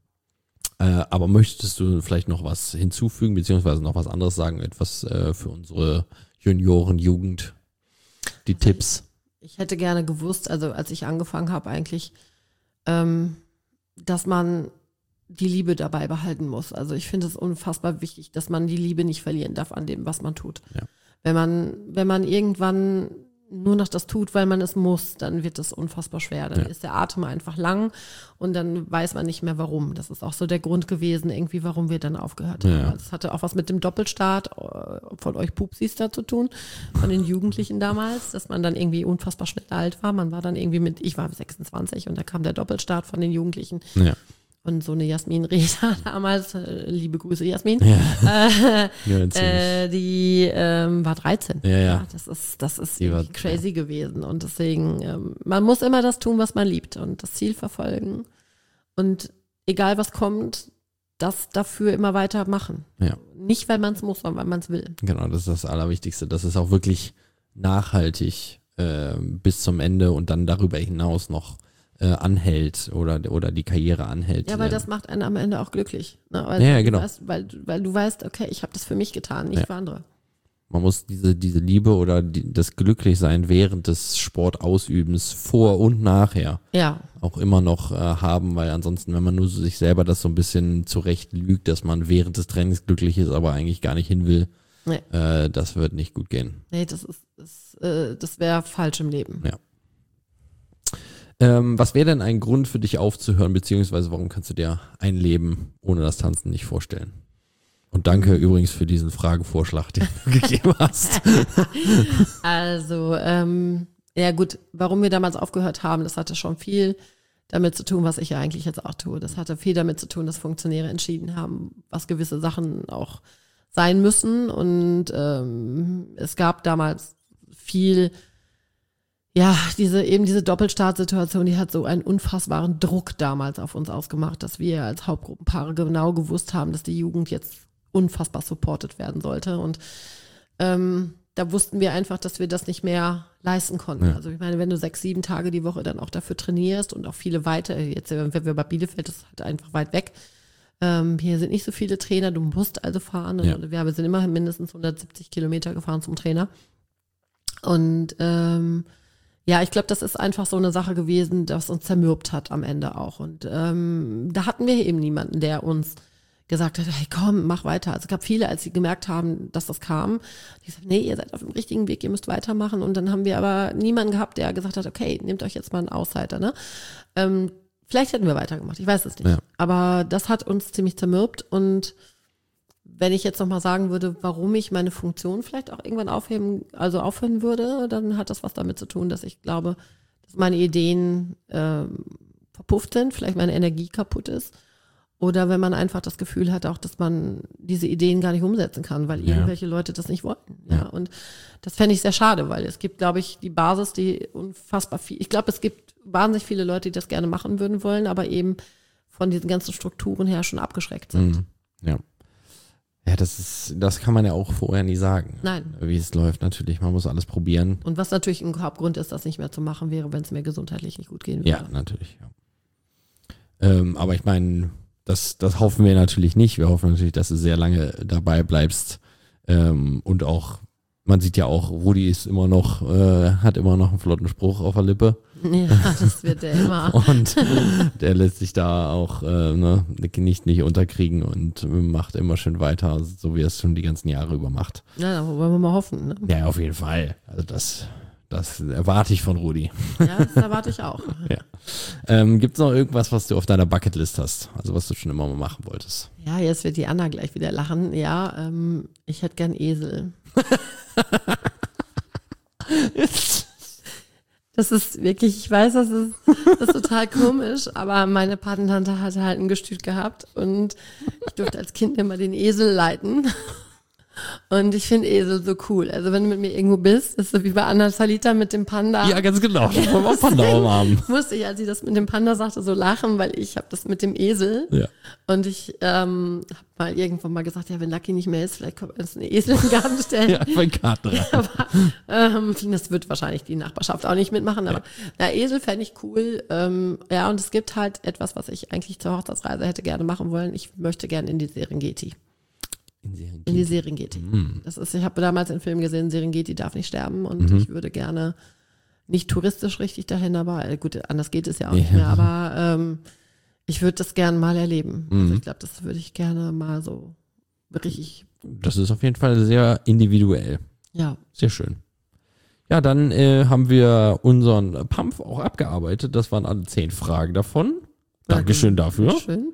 S2: Äh, aber möchtest du vielleicht noch was hinzufügen, beziehungsweise noch was anderes sagen, etwas äh, für unsere Junioren, Jugend, die also Tipps?
S1: Ich, ich hätte gerne gewusst, also als ich angefangen habe eigentlich, ähm, dass man die Liebe dabei behalten muss. Also ich finde es unfassbar wichtig, dass man die Liebe nicht verlieren darf an dem, was man tut.
S2: Ja.
S1: Wenn man, wenn man irgendwann nur noch das tut, weil man es muss, dann wird das unfassbar schwer. Dann ja. ist der Atem einfach lang und dann weiß man nicht mehr, warum. Das ist auch so der Grund gewesen, irgendwie, warum wir dann aufgehört haben.
S2: Ja.
S1: Das hatte auch was mit dem Doppelstart von euch Pupsis da zu tun, von den Jugendlichen damals, dass man dann irgendwie unfassbar schnell alt war. Man war dann irgendwie mit, ich war sechsundzwanzig und da kam der Doppelstart von den Jugendlichen.
S2: Ja.
S1: Und so eine Jasmin Reda damals, äh, liebe Grüße Jasmin,
S2: ja.
S1: äh, äh, die ähm, war dreizehn.
S2: Ja, ja.
S1: ja das ist, das ist
S2: Die war,
S1: crazy
S2: ja.
S1: gewesen. Und deswegen, ähm, man muss immer das tun, was man liebt und das Ziel verfolgen. Und egal was kommt, das dafür immer weiter machen.
S2: Ja.
S1: Nicht, weil man es muss, sondern weil man es will.
S2: Genau, das ist das Allerwichtigste. Das ist auch wirklich nachhaltig äh, bis zum Ende und dann darüber hinaus noch Äh, anhält oder, oder die Karriere anhält.
S1: Ja, weil
S2: ähm.
S1: das macht einen am Ende auch glücklich. Ne? Weil,
S2: ja, ja,
S1: du
S2: genau.
S1: weißt, weil, weil du weißt, okay, ich habe das für mich getan, nicht
S2: ja.
S1: für andere.
S2: Man muss diese, diese Liebe oder die, das Glücklichsein während des Sportausübens vor und nachher
S1: ja.
S2: auch immer noch äh, haben, weil ansonsten, wenn man nur so sich selber das so ein bisschen zurecht lügt, dass man während des Trainings glücklich ist, aber eigentlich gar nicht hin will,
S1: nee.
S2: äh, das wird nicht gut gehen.
S1: Nee, das ist, das, äh, das wäre falsch im Leben.
S2: Ja. Ähm, was wäre denn ein Grund für dich aufzuhören, beziehungsweise warum kannst du dir ein Leben ohne das Tanzen nicht vorstellen? Und danke übrigens für diesen Fragevorschlag, den du gegeben hast.
S1: Also, ähm, ja gut, warum wir damals aufgehört haben, das hatte schon viel damit zu tun, was ich ja eigentlich jetzt auch tue. Das hatte viel damit zu tun, dass Funktionäre entschieden haben, was gewisse Sachen auch sein müssen. Und ähm, es gab damals viel Ja, diese eben diese Doppelstartsituation, die hat so einen unfassbaren Druck damals auf uns ausgemacht, dass wir als Hauptgruppenpaare genau gewusst haben, dass die Jugend jetzt unfassbar supported werden sollte. Und ähm, da wussten wir einfach, dass wir das nicht mehr leisten konnten. Ja. Also ich meine, wenn du sechs, sieben Tage die Woche dann auch dafür trainierst und auch viele weiter, jetzt wenn wir bei Bielefeld, das ist halt einfach weit weg. Ähm, hier sind nicht so viele Trainer, du musst also fahren. Ja. Und wir sind immer mindestens hundertsiebzig Kilometer gefahren zum Trainer. Und ähm, ja, ich glaube, das ist einfach so eine Sache gewesen, das uns zermürbt hat am Ende auch. Und ähm, da hatten wir eben niemanden, der uns gesagt hat, hey komm, mach weiter. Also es gab viele, als sie gemerkt haben, dass das kam, die gesagt, nee, ihr seid auf dem richtigen Weg, ihr müsst weitermachen. Und dann haben wir aber niemanden gehabt, der gesagt hat, okay, nehmt euch jetzt mal einen Ausseiter. Ne? Ähm, vielleicht hätten wir weitergemacht, ich weiß es nicht.
S2: Ja.
S1: Aber das hat uns ziemlich zermürbt. Und wenn ich jetzt nochmal sagen würde, warum ich meine Funktion vielleicht auch irgendwann aufheben, also aufhören würde, dann hat das was damit zu tun, dass ich glaube, dass meine Ideen ähm, verpufft sind, vielleicht meine Energie kaputt ist. Oder wenn man einfach das Gefühl hat, auch, dass man diese Ideen gar nicht umsetzen kann, weil
S2: Ja.
S1: irgendwelche Leute das nicht wollen. Ja.
S2: Ja.
S1: Und das fände ich sehr schade, weil es gibt, glaube ich, die Basis, die unfassbar viel, ich glaube, es gibt wahnsinnig viele Leute, die das gerne machen würden wollen, aber eben von diesen ganzen Strukturen her schon abgeschreckt sind.
S2: Mhm. Ja. Ja, das ist, das kann man ja auch vorher nie sagen.
S1: Nein.
S2: Wie es läuft natürlich, man muss alles probieren.
S1: Und was natürlich ein Hauptgrund ist, das nicht mehr zu machen wäre, wenn es mir gesundheitlich nicht gut gehen würde.
S2: Ja, natürlich. Ja. Ähm, aber ich meine, das, das hoffen wir natürlich nicht. Wir hoffen natürlich, dass du sehr lange dabei bleibst. Ähm, und auch, man sieht ja auch, Rudi ist immer noch, äh, hat immer noch einen flotten Spruch auf der Lippe.
S1: Ja, das wird der immer.
S2: Und der lässt sich da auch äh, ne, nicht, nicht unterkriegen und macht immer schön weiter, so wie er es schon die ganzen Jahre über macht.
S1: Ja, da wollen wir mal hoffen. Ne?
S2: Ja, auf jeden Fall. Also das, das erwarte ich von Rudi.
S1: Ja, das erwarte ich auch.
S2: Ja. Ähm, gibt es noch irgendwas, was du auf deiner Bucketlist hast? Also was du schon immer mal machen wolltest?
S1: Ja, jetzt wird die Anna gleich wieder lachen. Ja, ähm, ich hätte gern Esel. Das ist wirklich, ich weiß, das ist, das ist total komisch, aber meine Patentante hatte halt ein Gestüt gehabt und ich durfte als Kind immer den Esel leiten. Und ich finde Esel so cool. Also wenn du mit mir irgendwo bist, ist so wie bei Anna Salita mit dem Panda.
S2: Ja, ganz genau. Ich wollte auch Panda haben.
S1: Musste ich, als sie das mit dem Panda sagte, so lachen, weil ich habe das mit dem Esel.
S2: Ja.
S1: Und ich ähm, habe mal irgendwann mal gesagt, ja, wenn Lucky nicht mehr ist, vielleicht kommt uns ein Esel in den Garten stellen.
S2: Ja, mein Garten rein.
S1: Aber ähm, das wird wahrscheinlich die Nachbarschaft auch nicht mitmachen. Aber ja. na, Esel fände ich cool. Ähm, ja, und es gibt halt etwas, was ich eigentlich zur Hochzeitsreise hätte gerne machen wollen. Ich möchte gerne in die Serengeti.
S2: In Serengeti.
S1: In die Serengeti. Mhm. Das ist, ich habe damals den Film gesehen, Serengeti darf nicht sterben und mhm. ich würde gerne nicht touristisch richtig dahin, aber äh, gut, anders geht es ja auch ja. nicht mehr, aber ähm, ich würde das gerne mal erleben. Mhm. Also ich glaube, das würde ich gerne mal so richtig.
S2: Das ist auf jeden Fall sehr individuell.
S1: Ja.
S2: Sehr schön. Ja, dann äh, haben wir unseren Pampf auch abgearbeitet. Das waren alle zehn Fragen davon. Dankeschön dafür.
S1: Dankeschön.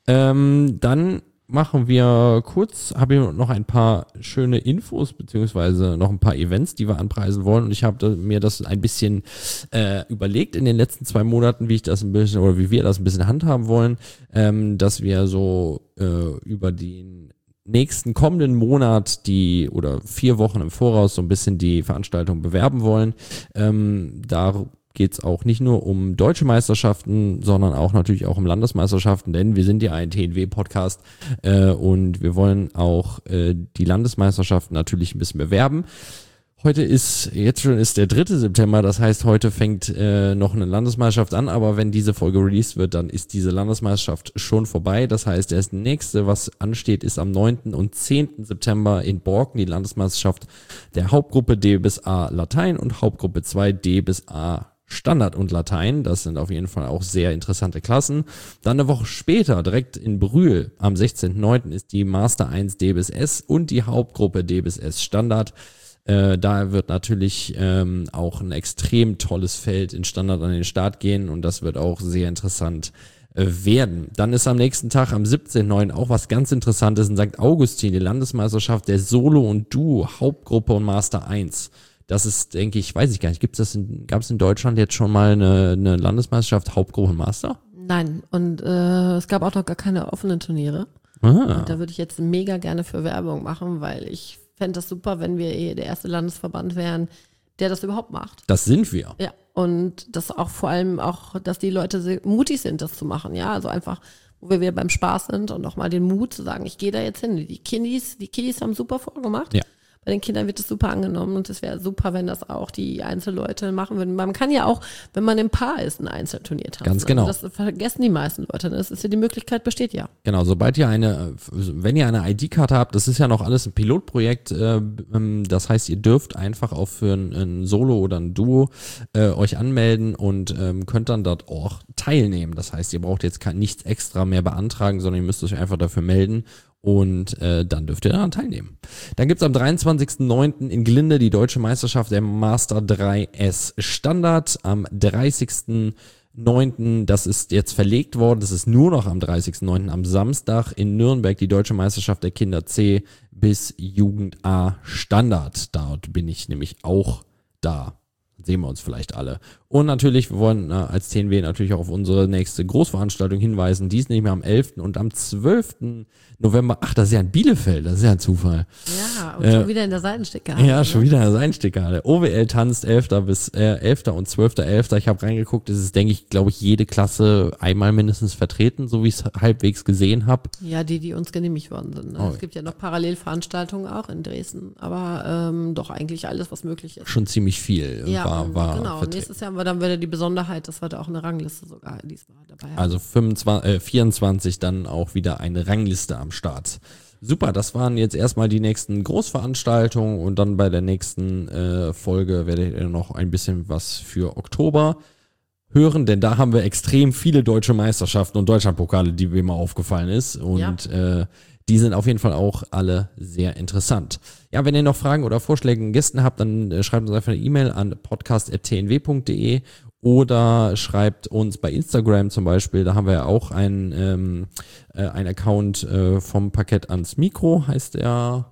S2: Ähm, dann machen wir kurz, habe ich noch ein paar schöne Infos, beziehungsweise noch ein paar Events, die wir anpreisen wollen. Und ich habe mir das ein bisschen äh, überlegt in den letzten zwei Monaten, wie ich das ein bisschen, oder wie wir das ein bisschen handhaben wollen, ähm, dass wir so äh, über den nächsten kommenden Monat die oder vier Wochen im Voraus so ein bisschen die Veranstaltung bewerben wollen. Ähm, da geht es auch nicht nur um deutsche Meisterschaften, sondern auch natürlich auch um Landesmeisterschaften, denn wir sind ja ein T N W-Podcast äh, und wir wollen auch äh, die Landesmeisterschaften natürlich ein bisschen bewerben. Heute ist, jetzt schon ist der dritte September, das heißt, heute fängt äh, noch eine Landesmeisterschaft an, aber wenn diese Folge released wird, dann ist diese Landesmeisterschaft schon vorbei. Das heißt, das nächste, was ansteht, ist am neunten und zehnten September in Borken, die Landesmeisterschaft der Hauptgruppe D bis A Latein und Hauptgruppe zwei D bis A Standard und Latein. Das sind auf jeden Fall auch sehr interessante Klassen. Dann eine Woche später, direkt in Brühl, am sechzehnten neunten ist die Master eins D bis S und die Hauptgruppe D bis S Standard. Äh, da wird natürlich ähm, auch ein extrem tolles Feld in Standard an den Start gehen und das wird auch sehr interessant äh, werden. Dann ist am nächsten Tag, am siebzehnten neunten auch was ganz Interessantes in Sankt Augustin, die Landesmeisterschaft der Solo und Duo, Hauptgruppe und Master eins. Das ist, denke ich, weiß ich gar nicht, gibt's das in, gab es in Deutschland jetzt schon mal eine, eine Landesmeisterschaft Hauptgruppe und Master?
S1: Nein, und äh, es gab auch noch gar keine offenen Turniere.
S2: Ah.
S1: Und da würde ich jetzt mega gerne für Werbung machen, weil ich fände das super, wenn wir eh der erste Landesverband wären, der das überhaupt macht.
S2: Das sind wir.
S1: Ja, und das auch vor allem auch, dass die Leute sehr mutig sind, das zu machen. Ja, also einfach, wo wir wieder beim Spaß sind und nochmal den Mut zu sagen, ich gehe da jetzt hin. Die Kiddies, die Kiddies haben super vorgemacht. Ja. Bei den Kindern wird es super angenommen und es wäre super, wenn das auch die Einzelleute machen würden. Man kann ja auch, wenn man im Paar ist, ein Einzelturnier tanzen.
S2: Ganz genau.
S1: Also das vergessen die meisten Leute. Das ist ja, die Möglichkeit besteht ja.
S2: Genau, sobald ihr eine, wenn ihr eine I D-Karte habt, das ist ja noch alles ein Pilotprojekt, äh, das heißt, ihr dürft einfach auch für ein, ein Solo oder ein Duo äh, euch anmelden und ähm, könnt dann dort auch teilnehmen. Das heißt, ihr braucht jetzt kein, nichts extra mehr beantragen, sondern ihr müsst euch einfach dafür melden. Und äh, dann dürft ihr daran teilnehmen. Dann gibt's am dreiundzwanzigsten neunten in Glinde die deutsche Meisterschaft der Master drei S Standard. Am dreißigsten neunten, das ist jetzt verlegt worden, das ist nur noch am dreißigsten neunten am Samstag in Nürnberg die deutsche Meisterschaft der Kinder C bis Jugend A Standard. Dort bin ich nämlich auch da. Sehen wir uns vielleicht alle. Und natürlich, wir wollen äh, als T N W natürlich auch auf unsere nächste Großveranstaltung hinweisen. Die ist nämlich am elften und am zwölften November. Ach, das ist ja in Bielefeld, das ist ja ein Zufall.
S1: Ja, und äh, schon wieder in der Seitenstickhalle.
S2: Ja, schon wieder in der Seitenstickhalle. O W L tanzt elften bis äh, elften und zwölften elften Ich habe reingeguckt, es ist, denke ich, glaube ich, jede Klasse einmal mindestens vertreten, so wie ich es halbwegs gesehen habe.
S1: Ja, die, die uns genehmigt worden sind. Ne? Oh. Es gibt ja noch Parallelveranstaltungen auch in Dresden, aber ähm, doch eigentlich alles, was möglich ist.
S2: Schon ziemlich viel
S1: ja,
S2: war, war
S1: genau.
S2: vertreten.
S1: Nächstes Jahr haben wir dann wieder die Besonderheit, dass wir da auch eine Rangliste sogar diesmal dabei haben.
S2: Also fünfundzwanzig, äh, vierundzwanzig dann auch wieder eine Rangliste am Start. Super, das waren jetzt erstmal die nächsten Großveranstaltungen und dann bei der nächsten äh, Folge werdet ihr noch ein bisschen was für Oktober hören, denn da haben wir extrem viele deutsche Meisterschaften und Deutschlandpokale, die mir mal aufgefallen ist und ja. äh, die sind auf jeden Fall auch alle sehr interessant. Ja, wenn ihr noch Fragen oder Vorschläge Gästen habt, dann äh, schreibt uns einfach eine E-Mail an podcast at t n w punkt d e oder schreibt uns bei Instagram zum Beispiel, da haben wir ja auch einen ähm, äh, ein Account äh, vom Parkett ans Mikro, heißt er.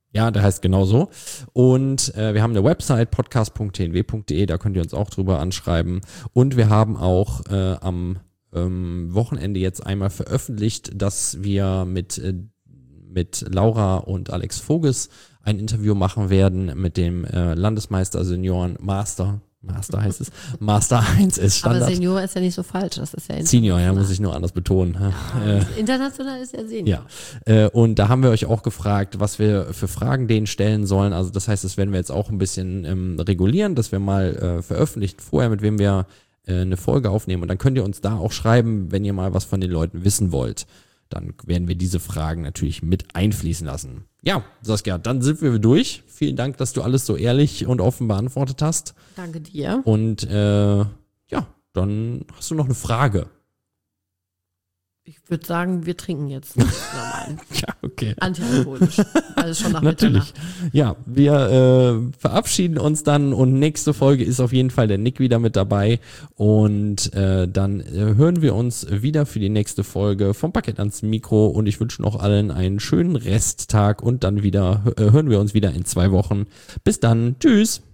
S2: Ja, der heißt genauso. Und äh, wir haben eine Website, podcast punkt t n w punkt d e, da könnt ihr uns auch drüber anschreiben. Und wir haben auch äh, am ähm, Wochenende jetzt einmal veröffentlicht, dass wir mit, äh, mit Laura und Alex Voges ein Interview machen werden mit dem äh, Landesmeister Senioren Master. Master heißt es. Master eins ist Standard.
S1: Aber Senior ist ja nicht so falsch. Das ist ja
S2: Senior, ja, muss ich nur anders betonen.
S1: Ja, äh, international ist ja Senior.
S2: Ja. Äh, und da haben wir euch auch gefragt, was wir für Fragen denen stellen sollen. Also das heißt, das werden wir jetzt auch ein bisschen ähm, regulieren, dass wir mal äh, veröffentlichen vorher, mit wem wir äh, eine Folge aufnehmen. Und dann könnt ihr uns da auch schreiben, wenn ihr mal was von den Leuten wissen wollt. Dann werden wir diese Fragen natürlich mit einfließen lassen. Ja, Saskia, dann sind wir durch. Vielen Dank, dass du alles so ehrlich und offen beantwortet hast.
S1: Danke dir.
S2: Und äh, ja, dann hast du noch eine Frage.
S1: Ich würde sagen, wir trinken jetzt normal.
S2: Ja, okay.
S1: Antialkoholisch. Also schon nach
S2: Natürlich.
S1: Mitternacht.
S2: Ja, wir äh, verabschieden uns dann und nächste Folge ist auf jeden Fall der Nick wieder mit dabei und äh, dann äh, hören wir uns wieder für die nächste Folge vom Parkett ans Mikro und ich wünsche noch allen einen schönen Resttag und dann wieder äh, hören wir uns wieder in zwei Wochen. Bis dann. Tschüss.